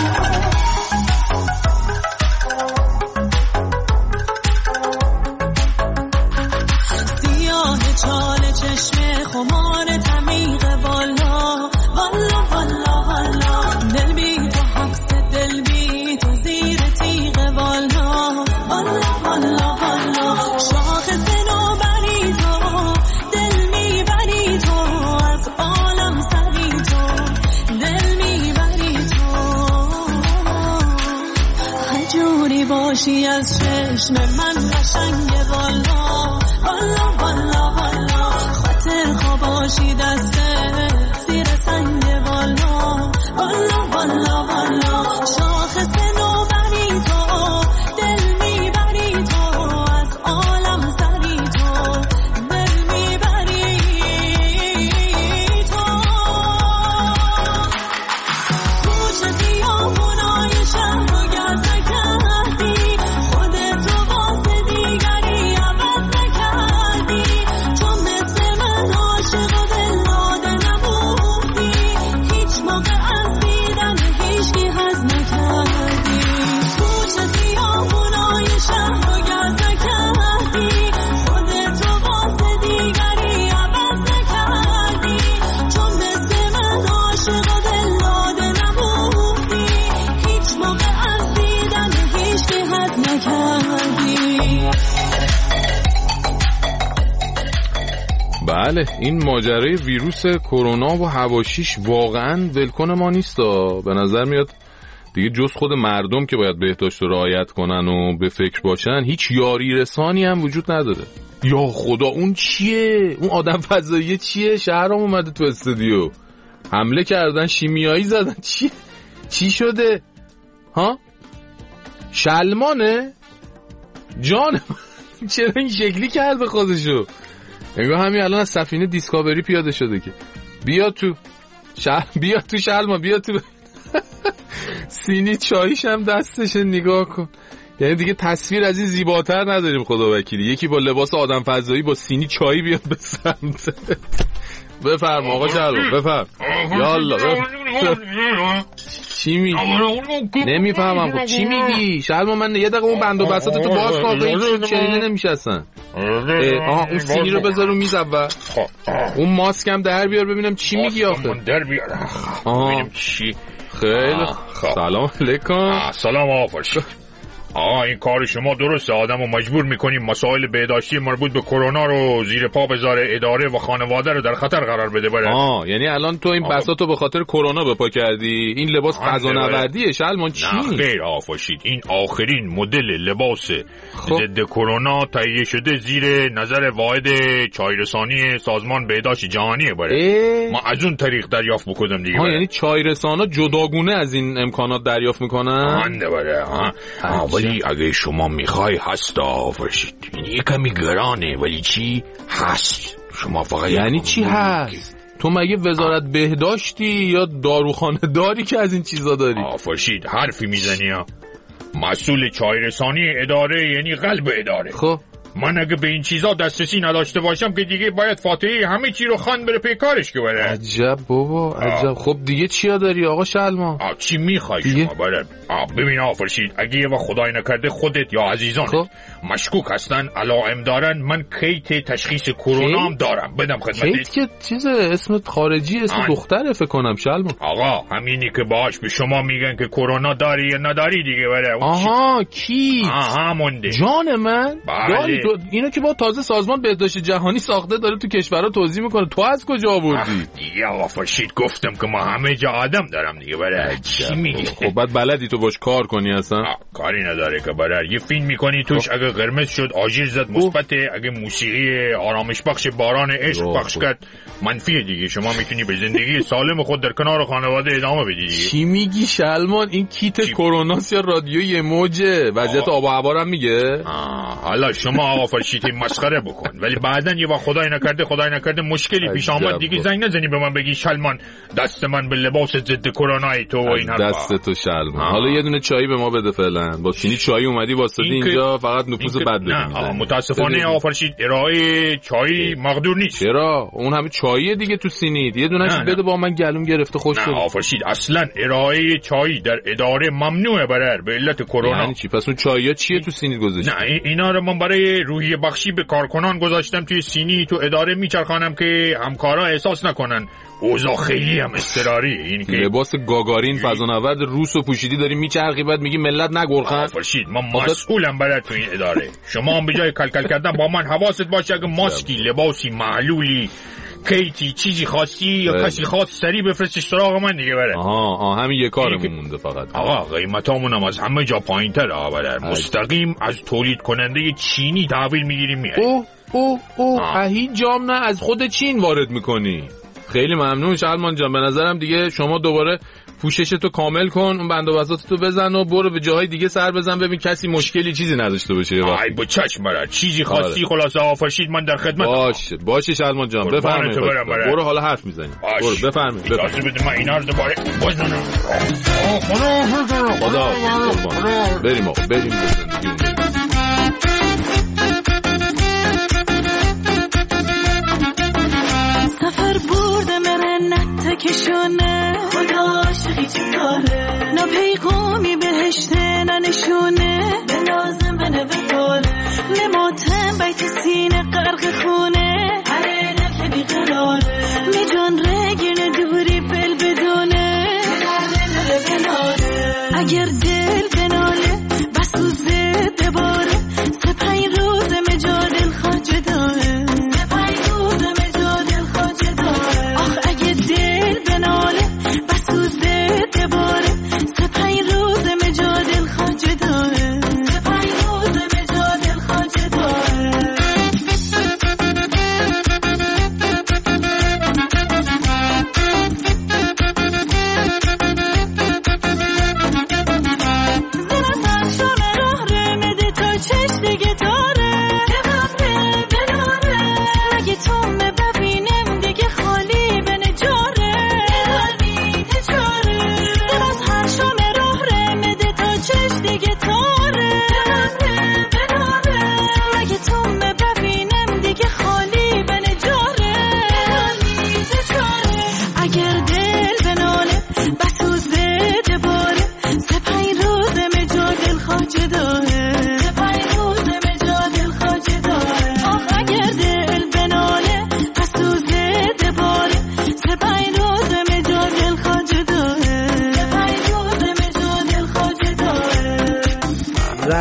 سیاه چال چشم خمار تمیق والا والا والا والا، دل بی تو حبس دل بی تو زیر تیغ والا والا والا والا، شاخ سنو بری تو دل می بری تو از عالم سری تو دل می بری تو، جوری باشی از چشم من قشنگ والا والا والا والا، خاطر خواب باشی دست زیر سنگ والا والا والا والا، شاخ سنو بری تو دل می بری تو از عالم سری تو دل می بری تو، کوچه خیابونای شهر رو گرد نکردی، خودتو واسه دیگری عوض نکردی، چون مثل من عاشق و دل داده نبودی، هیچ موقع از دیدن هیچکی حظ نکردی، کوچه خیابونای شهر رو گرد نکردی، خودتو واسه دیگری عوض نکردی، چون مثل من عاشق و دل داده نبودی، هیچ موقع از دیدن هیچکی حظ نکردی. بله، این ماجرای ویروس کرونا و حواشیش واقعا ولکن ما نیستا. به نظر میاد دیگه جز خود مردم که باید بهداشت رو رعایت کنن و به فکر باشن، هیچ یاری رسانی هم وجود نداره. یا خدا اون چیه؟ اون آدم فضایی چیه؟ شهرام اومده تو استودیو، حمله کردن، شیمیایی زدن، چی چی شده؟ ها؟ شلمانه؟ جان چرا این شکلی کرده خودشو؟ انگار همین الان از سفینه دیسکاوری پیاده شده که بیا تو شل... بیا تو شلما، بیا تو سینی چاییش هم دستشه، نگاه کن. یعنی دیگه تصویر از این زیباتر نداریم خدا وکیلی. یکی با لباس آدم فضایی با سینی چایی بیاد به سمت. بفرم آقا شلما، بفرم. یالا چی می نمیفهمم خب چی میگی شلما؟ من یه دقیقه اون بند و بساط تو باز کن، این چنینه نمیشه اصلا. آها اون سینی رو بذار رو میز اول، اون ماسک هم در بیار ببینم چی میگی آخه. در بیار ببینم چی. خیلی سلام علیکم. سلام آقا. آقا این کار شما درسته، آدمو مجبور میکنیم مسائل بهداشتی مربوط به کرونا رو زیر پا بذاره، اداره و خانواده رو در خطر قرار بده. بره آه یعنی الان تو این بساطو به خاطر کرونا به پا کردی؟ این لباس فضانوردیه شلمان چی؟ خیر آفاشید، این آخرین مدل لباس خب. ضد کرونا تهیه شده زیر نظر واحد چایرسانی سازمان بهداشت جهانیه. بره ما از اون طریق دریافت بکنم دیگه. یعنی چایرسانا جداگونه از این امکانات دریافت میکنن؟ آنده بره ها. ولی اگه شما میخوای هست آفاشید، این یه کمی گرانه ولی چی هست. شما فقط یعنی چی هست؟ تو مگه وزارت بهداشتی یا داروخانه داری که از این چیزا داری؟ آفاشید حرفی میزنی ها. مسئول چایرسانی اداره یعنی قلب اداره. خب من اگه به این چیزا دسترسی نداشته باشم که دیگه باید فاتحه همه چی رو خوان بره پی کارش که بره. عجب بابا عجب. خب دیگه چیا داری آقا شلما؟ آه چی میخوای شما بره؟ آه ببین آفرشید، اگه یه وقت خدای نکرده خودت یا عزیزانت خب؟ مشکوک هستن علائم دارن، من کیت تشخیص کرونا هم دارم بدم خدمتت. کیت که چیز اسمت خارجی، اسم دختره فکر کنم شلما. آقا همینی که باهاش به شما میگن که کرونا داری یا نداری دیگه بره. آها کیت. آها مونده جان من. بله. تو اینو که با تازه سازمان بهداشت جهانی ساخته داره تو کشورها توزیع میکنه، تو از کجا آوردی؟ دیگه آقا فرشید گفتم که ما همه جا آدم دارم دیگه. بره چی میگی؟ خب بعد بلدی تو باش کار کنی اصلا؟ کاری نداره که بره. یه فیلم میکنی توش اگه قرمز شد آژیر زد مثبته، اگه موسیقی آرامش بخش باران عشق پخش کرد منفیه دیگه. شما میتونی به زندگی سالم خود در کنار خانواده ادامه بدی دیگه. چی میگی شلمان؟ این کیت کروناس یا رادیوی موجه؟ وضعیت آب و هوا هم میگه؟ حالا شما آقا فرشید مسخره بکن، ولی بعدن یه وقت خدای نکرده خدای نکرده مشکلی پیش آمد دیگه زنگ نزنی به من بگی شلمان دست من به لباس ضد کرونای تو و این حرفا. دست تو شلمان. حالا یه دونه چایی به ما بده فعلا. با چینی چای اومدی واسه اینجا فقط نفوذ بد بدی. متاسفانه آقا فرشید ارائه چای مقدور نیست. چرا؟ اون همه چاییه دیگه تو سینی. یه دونهش بده با من گلوم گرفته خوش شد. نه آقا فرشید اصلا ارائه چای در اداره ممنوعه برر به علت کرونا. یعنی چی؟ پس اون چاییا چیه تو سینی گذاشتی؟ نه اینا رو من برای روحیه بخشی به کارکنان گذاشتم توی سینی، تو اداره میچرخانم که همکارا احساس نکنن اوضاع خیلی هم اضطراری. این که لباس گاگارین فضانورد روسو پوشیدی داری میچرخی بعد میگی ملت نگرخن. فرشید من مسئولم برای تو این اداره. شما هم به جای کلکل کردن با من حواست باشه اگه ماسکی لباسی معلولی کیتی چیزی خاصی یا کسی خاص سری بفرستش سراغ من دیگه بره. آها آها همین یه کارمون مونده فقط. آقا قیمتامون هم از همه جا پایین‌تره آقا. مستقیم از تولید کننده چینی تحویل میگیریم میاریم. اوه اوه اوه هیچ جام نه از خود چین وارد میکنی. خیلی ممنون شلمان جان. به نظرم دیگه شما دوباره پوششتو کامل کن، اون بند و بساطتو بزن و برو به جاهای دیگه سر بزن ببین کسی مشکلی چیزی نداشته باشه. ای با چشم برا چیزی خاصی خلاصه آفاشید من در خدمت. باشه باشه شلمان جان بفرمایید. برو حالا حرف میزنیم. برو بفرمایید. اجازه بده من اینا رو دوباره بزنم. خدا خدا بریم آقا بریم زندگی. سفر برده مرنت کشونه خدا عاشقی چی کاره نا پیغامی بهشته نا نشونه به لازم بنه بطاله نماتم بیت سینه غرق خونه هره نفه بی قراره می جان رگین دوری بل بدونه نره بناره اگر دل بناله بسوزه بباره سپای روز مجادل خاجه داره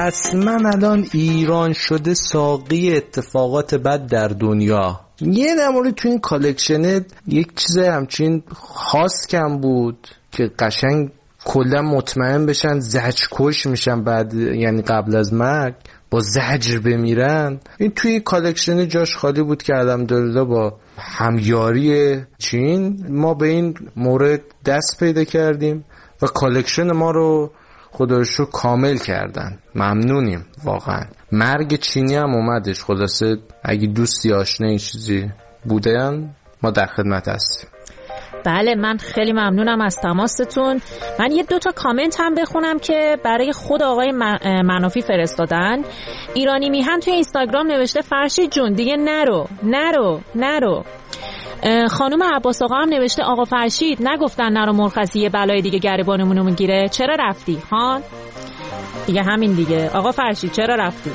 رسما الان ایران شده ساقی اتفاقات بد در دنیا. یه نموری تو این کالکشنه یک چیز همچین خاص کم بود که قشنگ کلا مطمئن بشن زجرکش میشن بعد، یعنی قبل از مرگ با زجر بمیرن. این توی کالکشن جاش خالی بود که الحمدلله با همیاری چین ما به این مورد دست پیدا کردیم و کالکشن ما رو خدایشو کامل کردن. ممنونیم واقعا. مرگ چینی هم اومدش. خلاصه اگه دوستی آشنایی چیزی بودن ما در خدمت هستیم. بله من خیلی ممنونم از تماستون. من یه دوتا کامنت هم بخونم که برای خود آقای منافی فرستادن. ایرانی میهن توی اینستاگرام نوشته فرشید جون دیگه نرو نرو نرو. خانم عباس آقا هم نوشته آقا فرشید نگفتن نرو مرخصی یه بلای دیگه گریبانمونو میگیره، چرا رفتی ها؟ دیگه همین دیگه. آقا فرشید چرا رفتی؟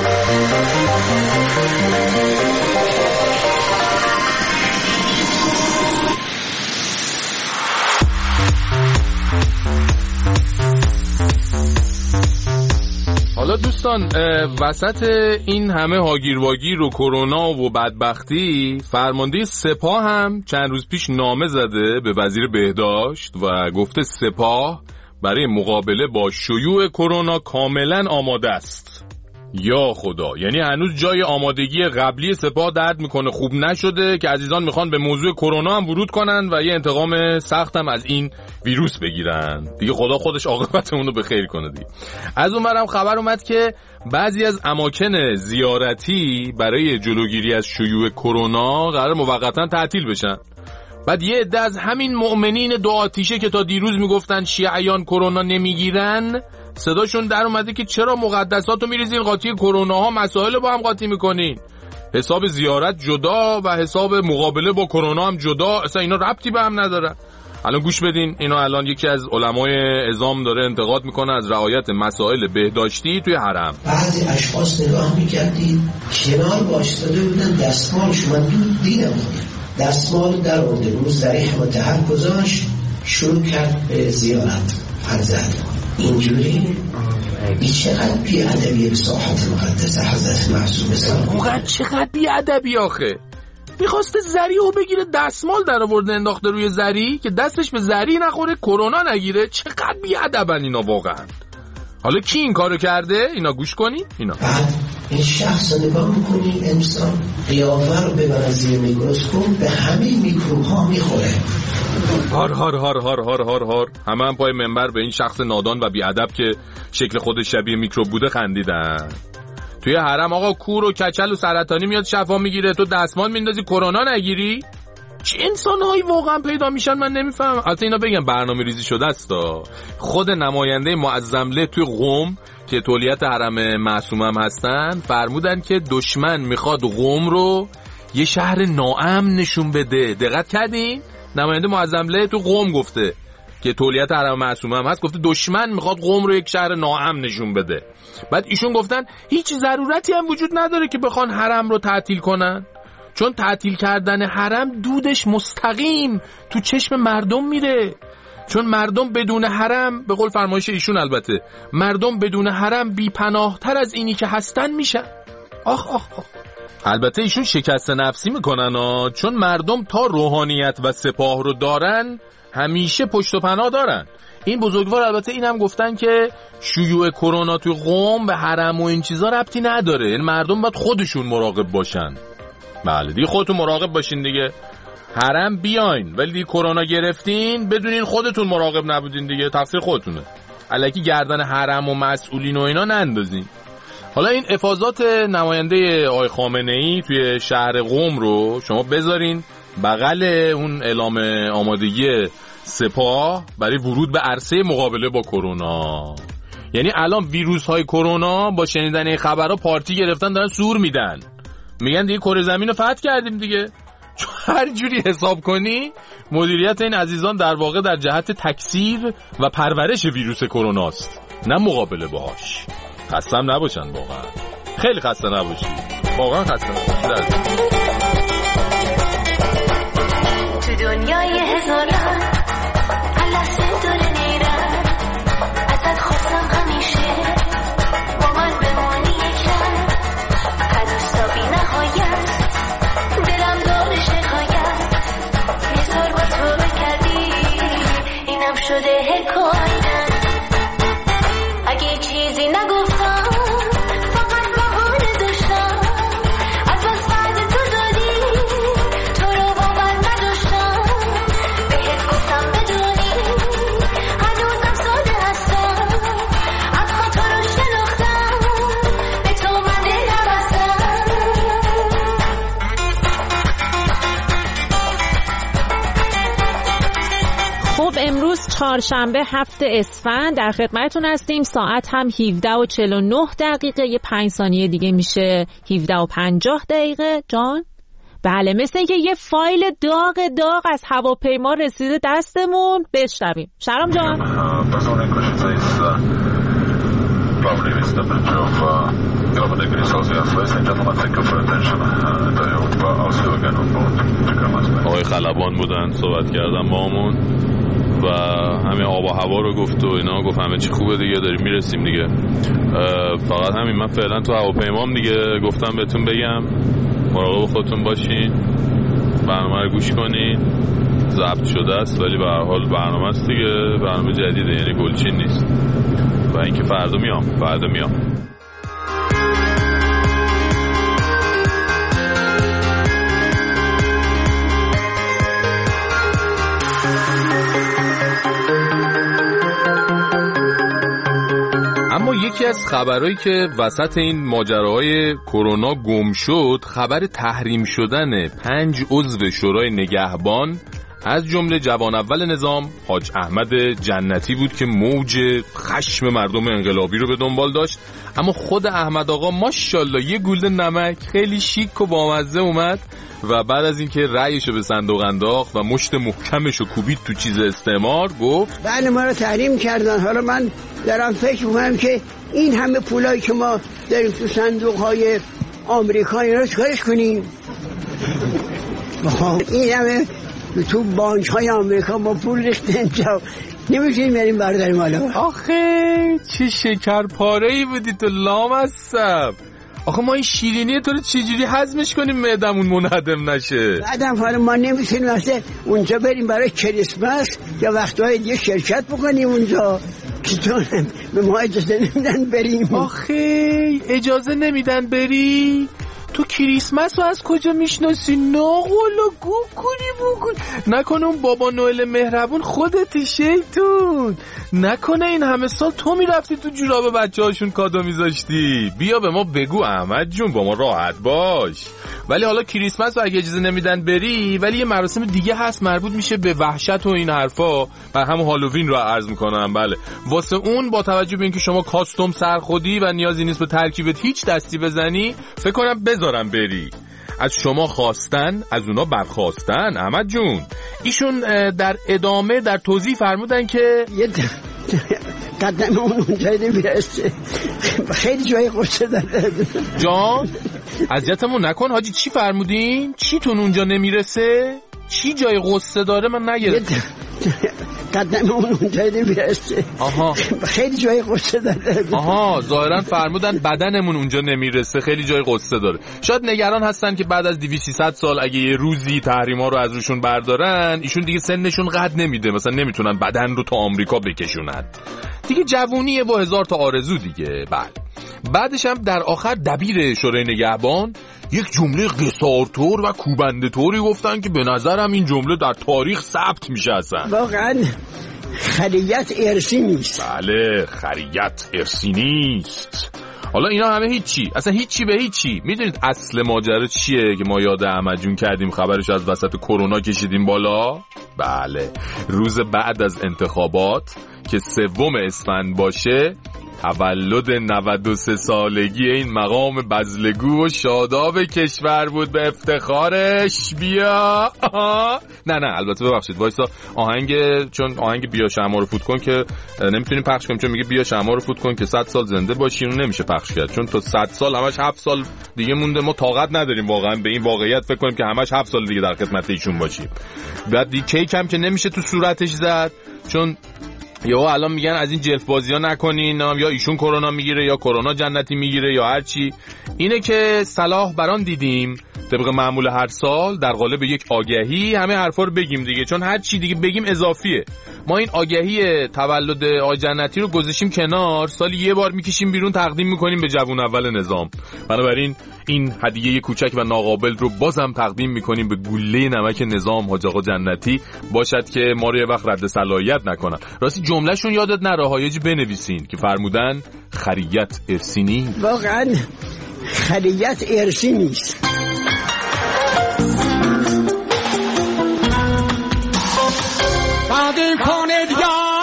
حالا دوستان وسط این همه هاگیر واگیر و کرونا و بدبختی، فرمانده سپاه هم چند روز پیش نامه زده به وزیر بهداشت و گفته سپاه برای مقابله با شیوع کرونا کاملا آماده است. یا خدا، یعنی هنوز جای آمادگی قبلی سپاه درد میکنه خوب نشده که عزیزان میخوان به موضوع کرونا هم ورود کنن و یه انتقام سخت هم از این ویروس بگیرن دیگه. خدا خودش عاقبتمون رو به خیر کنه دیگه. از اون برم خبر اومد که بعضی از اماکن زیارتی برای جلوگیری از شیوع کرونا قرار موقتا تعطیل بشن. بعد یه عده از همین مؤمنین دو آتیشه که تا دیروز میگفتن شیعیان کرونا نمیگیرن، صداشون در اومده که چرا مقدساتو میریزین قاطی کرونا ها، مسائل با هم قاطی میکنین، حساب زیارت جدا و حساب مقابله با کرونا هم جدا، اصلا اینا ربطی به هم ندارن. الان گوش بدین، اینا الان یکی از علمای عظام داره انتقاد میکنه از رعایت مسائل بهداشتی توی حرم. بعضی اشخاص نگاه میکردید کنار وایساده بودن دستمالش، من دود دیدم دستمال در آورده رو ذریح متحر گذاشت، شروع کرد به زیارت فرزند. اینجوری بی چقدر بی ادبی به ساحت مقدس حضرت معصوم سلام. واقعا چقدر بی ادبی آخه. میخواسته زریحو بگیره، دستمال در آورده انداخته روی زری که دستش به زری نخوره کرونا نگیره. چقدر بی ادبن اینا واقعا. حالا کی این کارو کرده؟ اینا گوش کنی اینا. بعد این شخص رو نگاه میکنی، انسان قیافه رو ببره زیر میکروسکوپ به همه میکروب ها میخوره. هار هار هار هار هار هار هار. همه هم پای منبر به این شخص نادان و بی ادب که شکل خودش شبیه میکروب بوده خندیدن. توی حرم آقا کور و کچل و سرطانی میاد شفا میگیره، تو دستمال میندازی کرونا نگیری؟ چه انسانهایی واقعا پیدا میشن من نمیفهمم. البته اینا بگم برنامه ریزی شده است. خود نماینده معظمله توی قم که تولیت حرم معصوم هم هستن فرمودن که دشمن میخواد قم رو یه شهر ناامن نشون بده. دقت کردین؟ نماینده معظمله تو قم گفته که تولیت حرم معصوم هم هست، گفته دشمن میخواد قم رو یک شهر ناامن نشون بده. بعد ایشون گفتن هیچ ضرورتی هم وجود نداره که بخوان حرم رو تعطیل کنن، چون تعطیل کردن حرم دودش مستقیم تو چشم مردم میره، چون مردم بدون حرم، به قول فرمایش ایشون البته، مردم بدون حرم بی پناه تر از اینی که هستن میشن. آخ آخ آخ. البته ایشون شکست نفسی میکنن ها، چون مردم تا روحانیت و سپاه رو دارن همیشه پشت و پناه دارن. این بزرگوار البته اینم گفتن که شیوع کرونا توی قم به حرم و این چیزا ربطی نداره، این مردم باید خودشون مراقب باشن. بله دیگه خودتون مراقب باشین دیگه. حرم بیاین ولی دیگه کرونا گرفتین بدونین خودتون مراقب نبودین دیگه، تقصیر خودتونه. الکی گردن حرم و مسئولین و اینا نندازین. حالا این افاضات نماینده آقای خامنه‌ای توی شهر قم رو شما بذارین بغل اون اعلام آمادگی سپاه برای ورود به عرصه مقابله با کرونا. یعنی الان ویروس های کرونا با شنیدن این خبرها پارتی گرفتن دارن سور میدن، میگن دیگه کره زمین رو فتح کردیم دیگه. چون هر جوری حساب کنی مدیریت این عزیزان در واقع در جهت تکثیر و پرورش ویروس کرونا است، نه مقابله باهاش. خسته هم نباشن واقعا، خیلی خسته نباشی، واقعا خسته نباشی. تو دنیای هزاران الله داره نیرم ازت خواستم همیشه با من چهارشنبه هفت اسفند در خدمتتون هستیم. ساعت هم هفده و چهل و نه دقیقه، یه پنج ثانیه دیگه میشه هفده و پنجاه دقیقه. جان؟ بله، مثل اینکه یه فایل داغ داغ از هواپیما رسیده دستمون. بشنویم. شرم جان. آقای خلبان بودن صحبت کردم با همون و همین آب و هوا رو گفت و اینا، گفت همه چی خوبه دیگه، داریم میرسیم دیگه. فقط همین، من فعلا تو هواپیمام دیگه، گفتم بهتون بگم مراقب خودتون باشین، برنامه رو گوش کنین. ضبط شده است ولی به هر حال برنامه است دیگه، برنامه جدیده، یعنی گلچین نیست. و اینکه فردا میام فردا میام اما یکی از خبرهایی که وسط این ماجراهای کرونا گم شد، خبر تحریم شدن پنج عضو شورای نگهبان از جمله جوان اول نظام حاج احمد جنتی بود که موج خشم مردم انقلابی رو به دنبال داشت. اما خود احمد آقا ماشاءالله یه گوله نمک خیلی شیک و بامزه اومد و بعد از اینکه رأیشو به صندوق انداخت و مشت محکمشو کوبید تو چیز استعمار، گفت بله ما رو تحریم کردن. حالا من دارم فکر میکنم که این همه پولایی که ما داریم تو صندوق های آمریکا اینا رو چکارش کنیم؟ این همه تو بانک های آمریکا ما پول ریختن اینجا، نمیتونیم بریم برداریم. حالا آخه چه شکر پاره ای بودی تو لامصب. آخه ما این شیرینی تو رو چجوری هضمش کنیم معدمون منهدم نشه؟ بعدم حالا ما نمیتونیم مثلا اونجا بریم برای کریسمس یا وقتهای دیگه شرکت بکنیم اونجا که تو به ما اجازه نمیدن بریم. آخه اجازه نمیدن بری؟ تو کریسمس رو از کجا میشناسی؟ ناقولا گو کنی بگو. نکنه اون بابا نوئل مهربون خودتی شیطون؟ نکنه این همه سال تو میرفتی تو جوراب بچه هاشون کادو میذاشتی؟ بیا به ما بگو احمد جون، با ما راحت باش. ولی حالا کریسمس رو اگه اجازه نمیدن بری، ولی یه مراسم دیگه هست مربوط میشه به وحشت و این حرفا، بر همون هالووین رو عرض میکنم. بله واسه اون با توجه به اینکه شما کاستوم سرخودی و نیازی نیست به ترکیبت هیچ دستی بزنی، فکر کنم بذارم بری. از شما خواستن از اونا برخواستن. احمد جون ایشون در ادامه در توضیح فرمودن که قدم اون اونجا نمیرسه، خیلی جای قصه داره. جان اذیتمون نکن حاجی، چی فرمودین؟ چی تون اونجا نمیرسه؟ چی جای قصه داره من نگرفتم. قدم اون اونجا نمیرسه. آها خیلی جای قصه داره. آها ظاهرا فرمودن بدنمون اونجا نمیرسه، خیلی جای قصه داره. شاید نگران هستن که بعد از دویست سیصد سال اگه یه روزی تحریما رو از روشون بردارن، ایشون دیگه سنشون قد نمیده، مثلا نمیتونن بدن رو تا آمریکا بکشونن دیگه. جوونیه با هزار تا آرزو دیگه. بله بعدش هم در آخر دبیر شورای نگهبان یک جمله قصارطور و کوبنده طوری گفتن که به نظرم این جمله در تاریخ ثبت میشه. اصلا واقعا خریت ارسی نیست. بله خریت ارسی نیست. حالا اینا همه هیچی، اصلا هیچی به هیچی. میدونید اصل ماجرا چیه که ما یاد احمد جون کردیم، خبرش از وسط کرونا کشیدیم بالا؟ بله روز بعد از انتخابات که سوم اسفند باشه، تولد نود و سه سالگی این مقام بزلگو و شاداب کشور بود، به افتخارش. بیا آها. نه نه البته ببخشید وایسا، آهنگ چون آهنگ بیا شمع رو فوت کن که نمیتونیم پخش کنیم، چون میگه بیا شمع رو فوت کن که صد سال زنده باشی، اون نمیشه پخش کرد چون تو صد سال همش هفت سال دیگه مونده. ما طاقت نداریم واقعا به این واقعیت فکر کنیم که همش هفت سال دیگه در خدمت ایشون باشیم. بعد دی کیک هم که نمیشه تو صورتش زد، چون یا الان میگن از این جلف بازی ها نکنین، یا ایشون کرونا میگیره یا کرونا جنتی میگیره یا هر چی. اینه که صلاح بران دیدیم طبق معمول هر سال در قالب یک آگهی همه حرفا رو بگیم دیگه، چون هر چی دیگه بگیم اضافیه. ما این آگهی تولد آقای جنتی رو گذاشتیم کنار، سالی یه بار میکشیم بیرون تقدیم میکنیم به جوون اول نظام. بنابراین این هدیه کوچک و ناقابل رو بازم تقدیم میکنیم به گوله نمک نظام حاج آقا جنتی، باشد که ما رو یه وقت رد صلاحیت نکنن. راستی جملهشون یادت نره هایجی بنویسین که فرمودن خریت ارسی نیست. واقعا خریت ارسی نیست. بعد کنید یا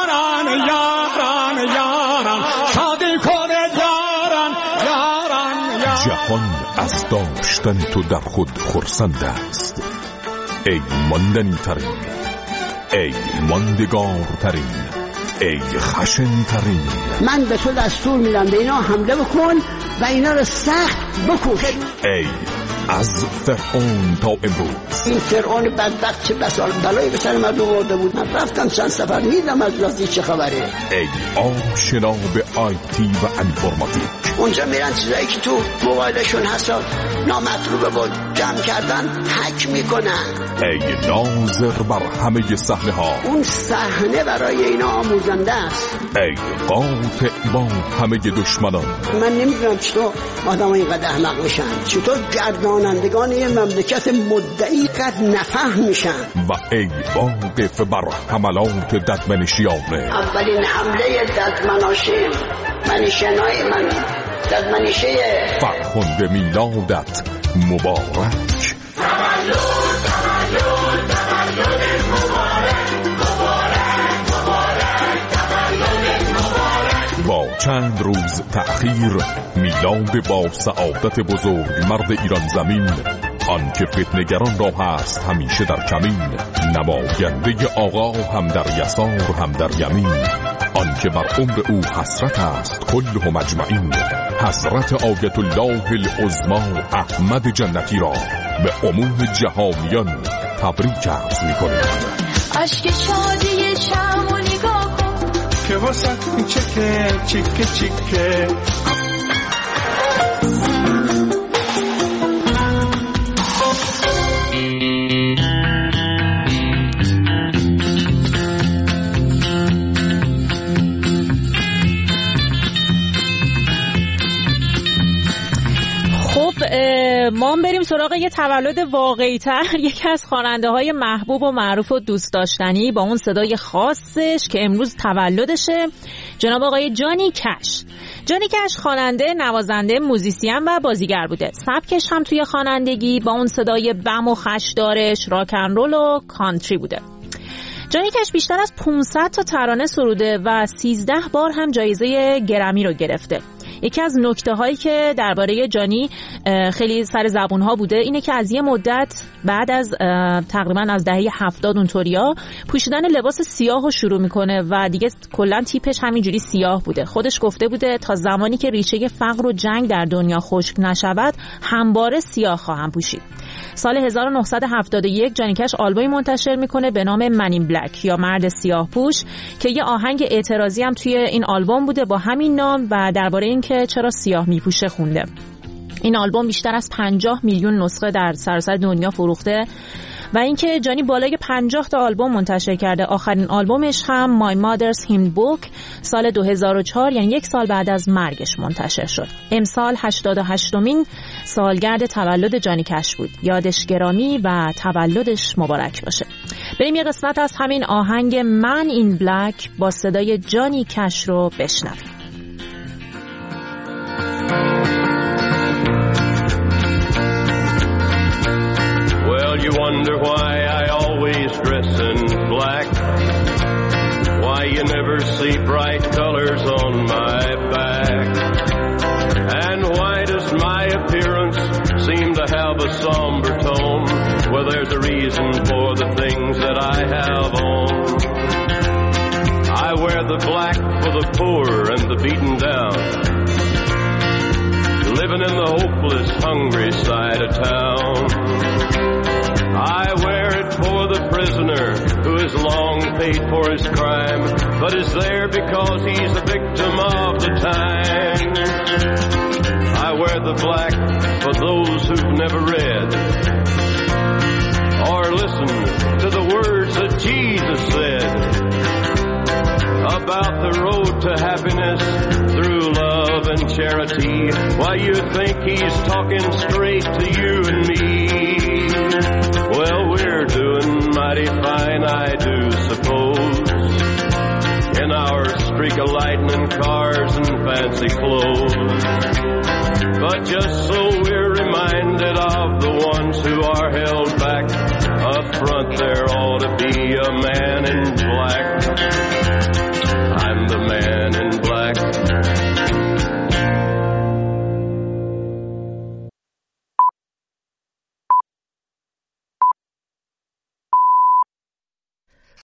از داشتن تو در خود خرسند است. ای ماندنی ترین، ای ماندگار ترین، ای خشن ترین. من به تو دستور میدم به اینا حمله بکن و اینا رو سخت بکش. ای از فرعون تا امروز. این فرعون بدبخت چه بسال بلایی به سر مردم آورده بود. من رفتم چند سفر میدم از رازی چه خبره. ای آشنا به آیتی و انفرماتیک. اونجا میرن چیزایی که تو موبایلشون هست نامطلوبه بود جمع کردن هک میکنن. ای ناظر بر همه صحنه ها. اون صحنه برای اینا آموزنده است. ای قاطع با همه دشمنان. من نمیدونم چطور آدم اینقدر احمق میشن، چطور گردانندگان یه مملکت مدعی قد نفهم میشن. و ای واقف بر حملات ددمنشیانه. اولین حمله ددمناشین منیشنای من ددمنیشه فرخنده میلادت مبارک. تولد تولد تولد مبارک مبارک مبارک تولد مبارک. با چند روز تأخیر میلاد با سعادت بزرگ مرد ایران زمین، آن که فتنگران را هست همیشه در کمین، نماینده آقا هم در یسار هم در یمین، آن که بر عمر او حسرت است کله مجمعین، حضرت آیت الله العظمی احمد جنتی را به عموم جهانیان تبریک عرض می‌کنیم. اشک شادی شم و نگاه کن که واسه چکه چکه چکه. ما بریم سراغ یه تولد واقعی تر. یکی از خواننده های محبوب و معروف و دوست داشتنی با اون صدای خاصش که امروز تولدشه، جناب آقای جانی کش. جانی کش خواننده، نوازنده، موزیسین و بازیگر بوده. سبکش هم توی خوانندگی با اون صدای بم و خشدارش راک اند رول و کانتری بوده. جانی کش بیشتر از پانصد تا ترانه سروده و سیزده بار هم جایزه گرمی رو گرفته. یکی از نکته هایی که درباره جانی خیلی سر زبون ها بوده اینه که از یه مدت بعد از تقریبا از دهه هفتاد اونطوریا پوشیدن لباس سیاه رو شروع میکنه و دیگه کلا تیپش همینجوری سیاه بوده. خودش گفته بوده تا زمانی که ریشه فقر و جنگ در دنیا خشک نشود همواره سیاه خواهم پوشید. سال هزار و نهصد و هفتاد و یک جانی کش آلبومی منتشر میکنه به نام من این بلک یا مرد سیاه پوش که یه آهنگ اعتراضی هم توی این آلبوم بوده با همین نام و درباره این که چرا سیاه میپوشه خونده. این آلبوم بیشتر از پنجاه میلیون نسخه در سراسر دنیا فروخته و اینکه جانی بالای پنجاه تا آلبوم منتشر کرده. آخرین آلبومش هم My Mother's Hymn Book سال دو هزار و چهار یعنی یک سال بعد از مرگش منتشر شد. امسال هشتاد و هشتمین سالگرد تولد جانی کش بود. یادش گرامی و تولدش مبارک باشه. بریم یه قسمت از همین آهنگ من این بلک با صدای جانی کش رو بشنویم. You wonder why I always dress in black, why you never see bright colors on my back, and why does my appearance seem to have a somber tone? Well, there's a reason for the things that I have on. I wear the black for the poor and the beaten down, living in the hopeless, hungry side of town. I wear it for the prisoner who has long paid for his crime, but is there because he's a victim of the time. I wear the black for those who've never read or listened to the words that Jesus said about the road to happiness through love and charity. Why, you think he's talking straight to you and me? Well, we're doing mighty fine, I do suppose, in our streak of lightning cars and fancy clothes. But just so we're reminded of the ones who are held back, up front there ought to be a man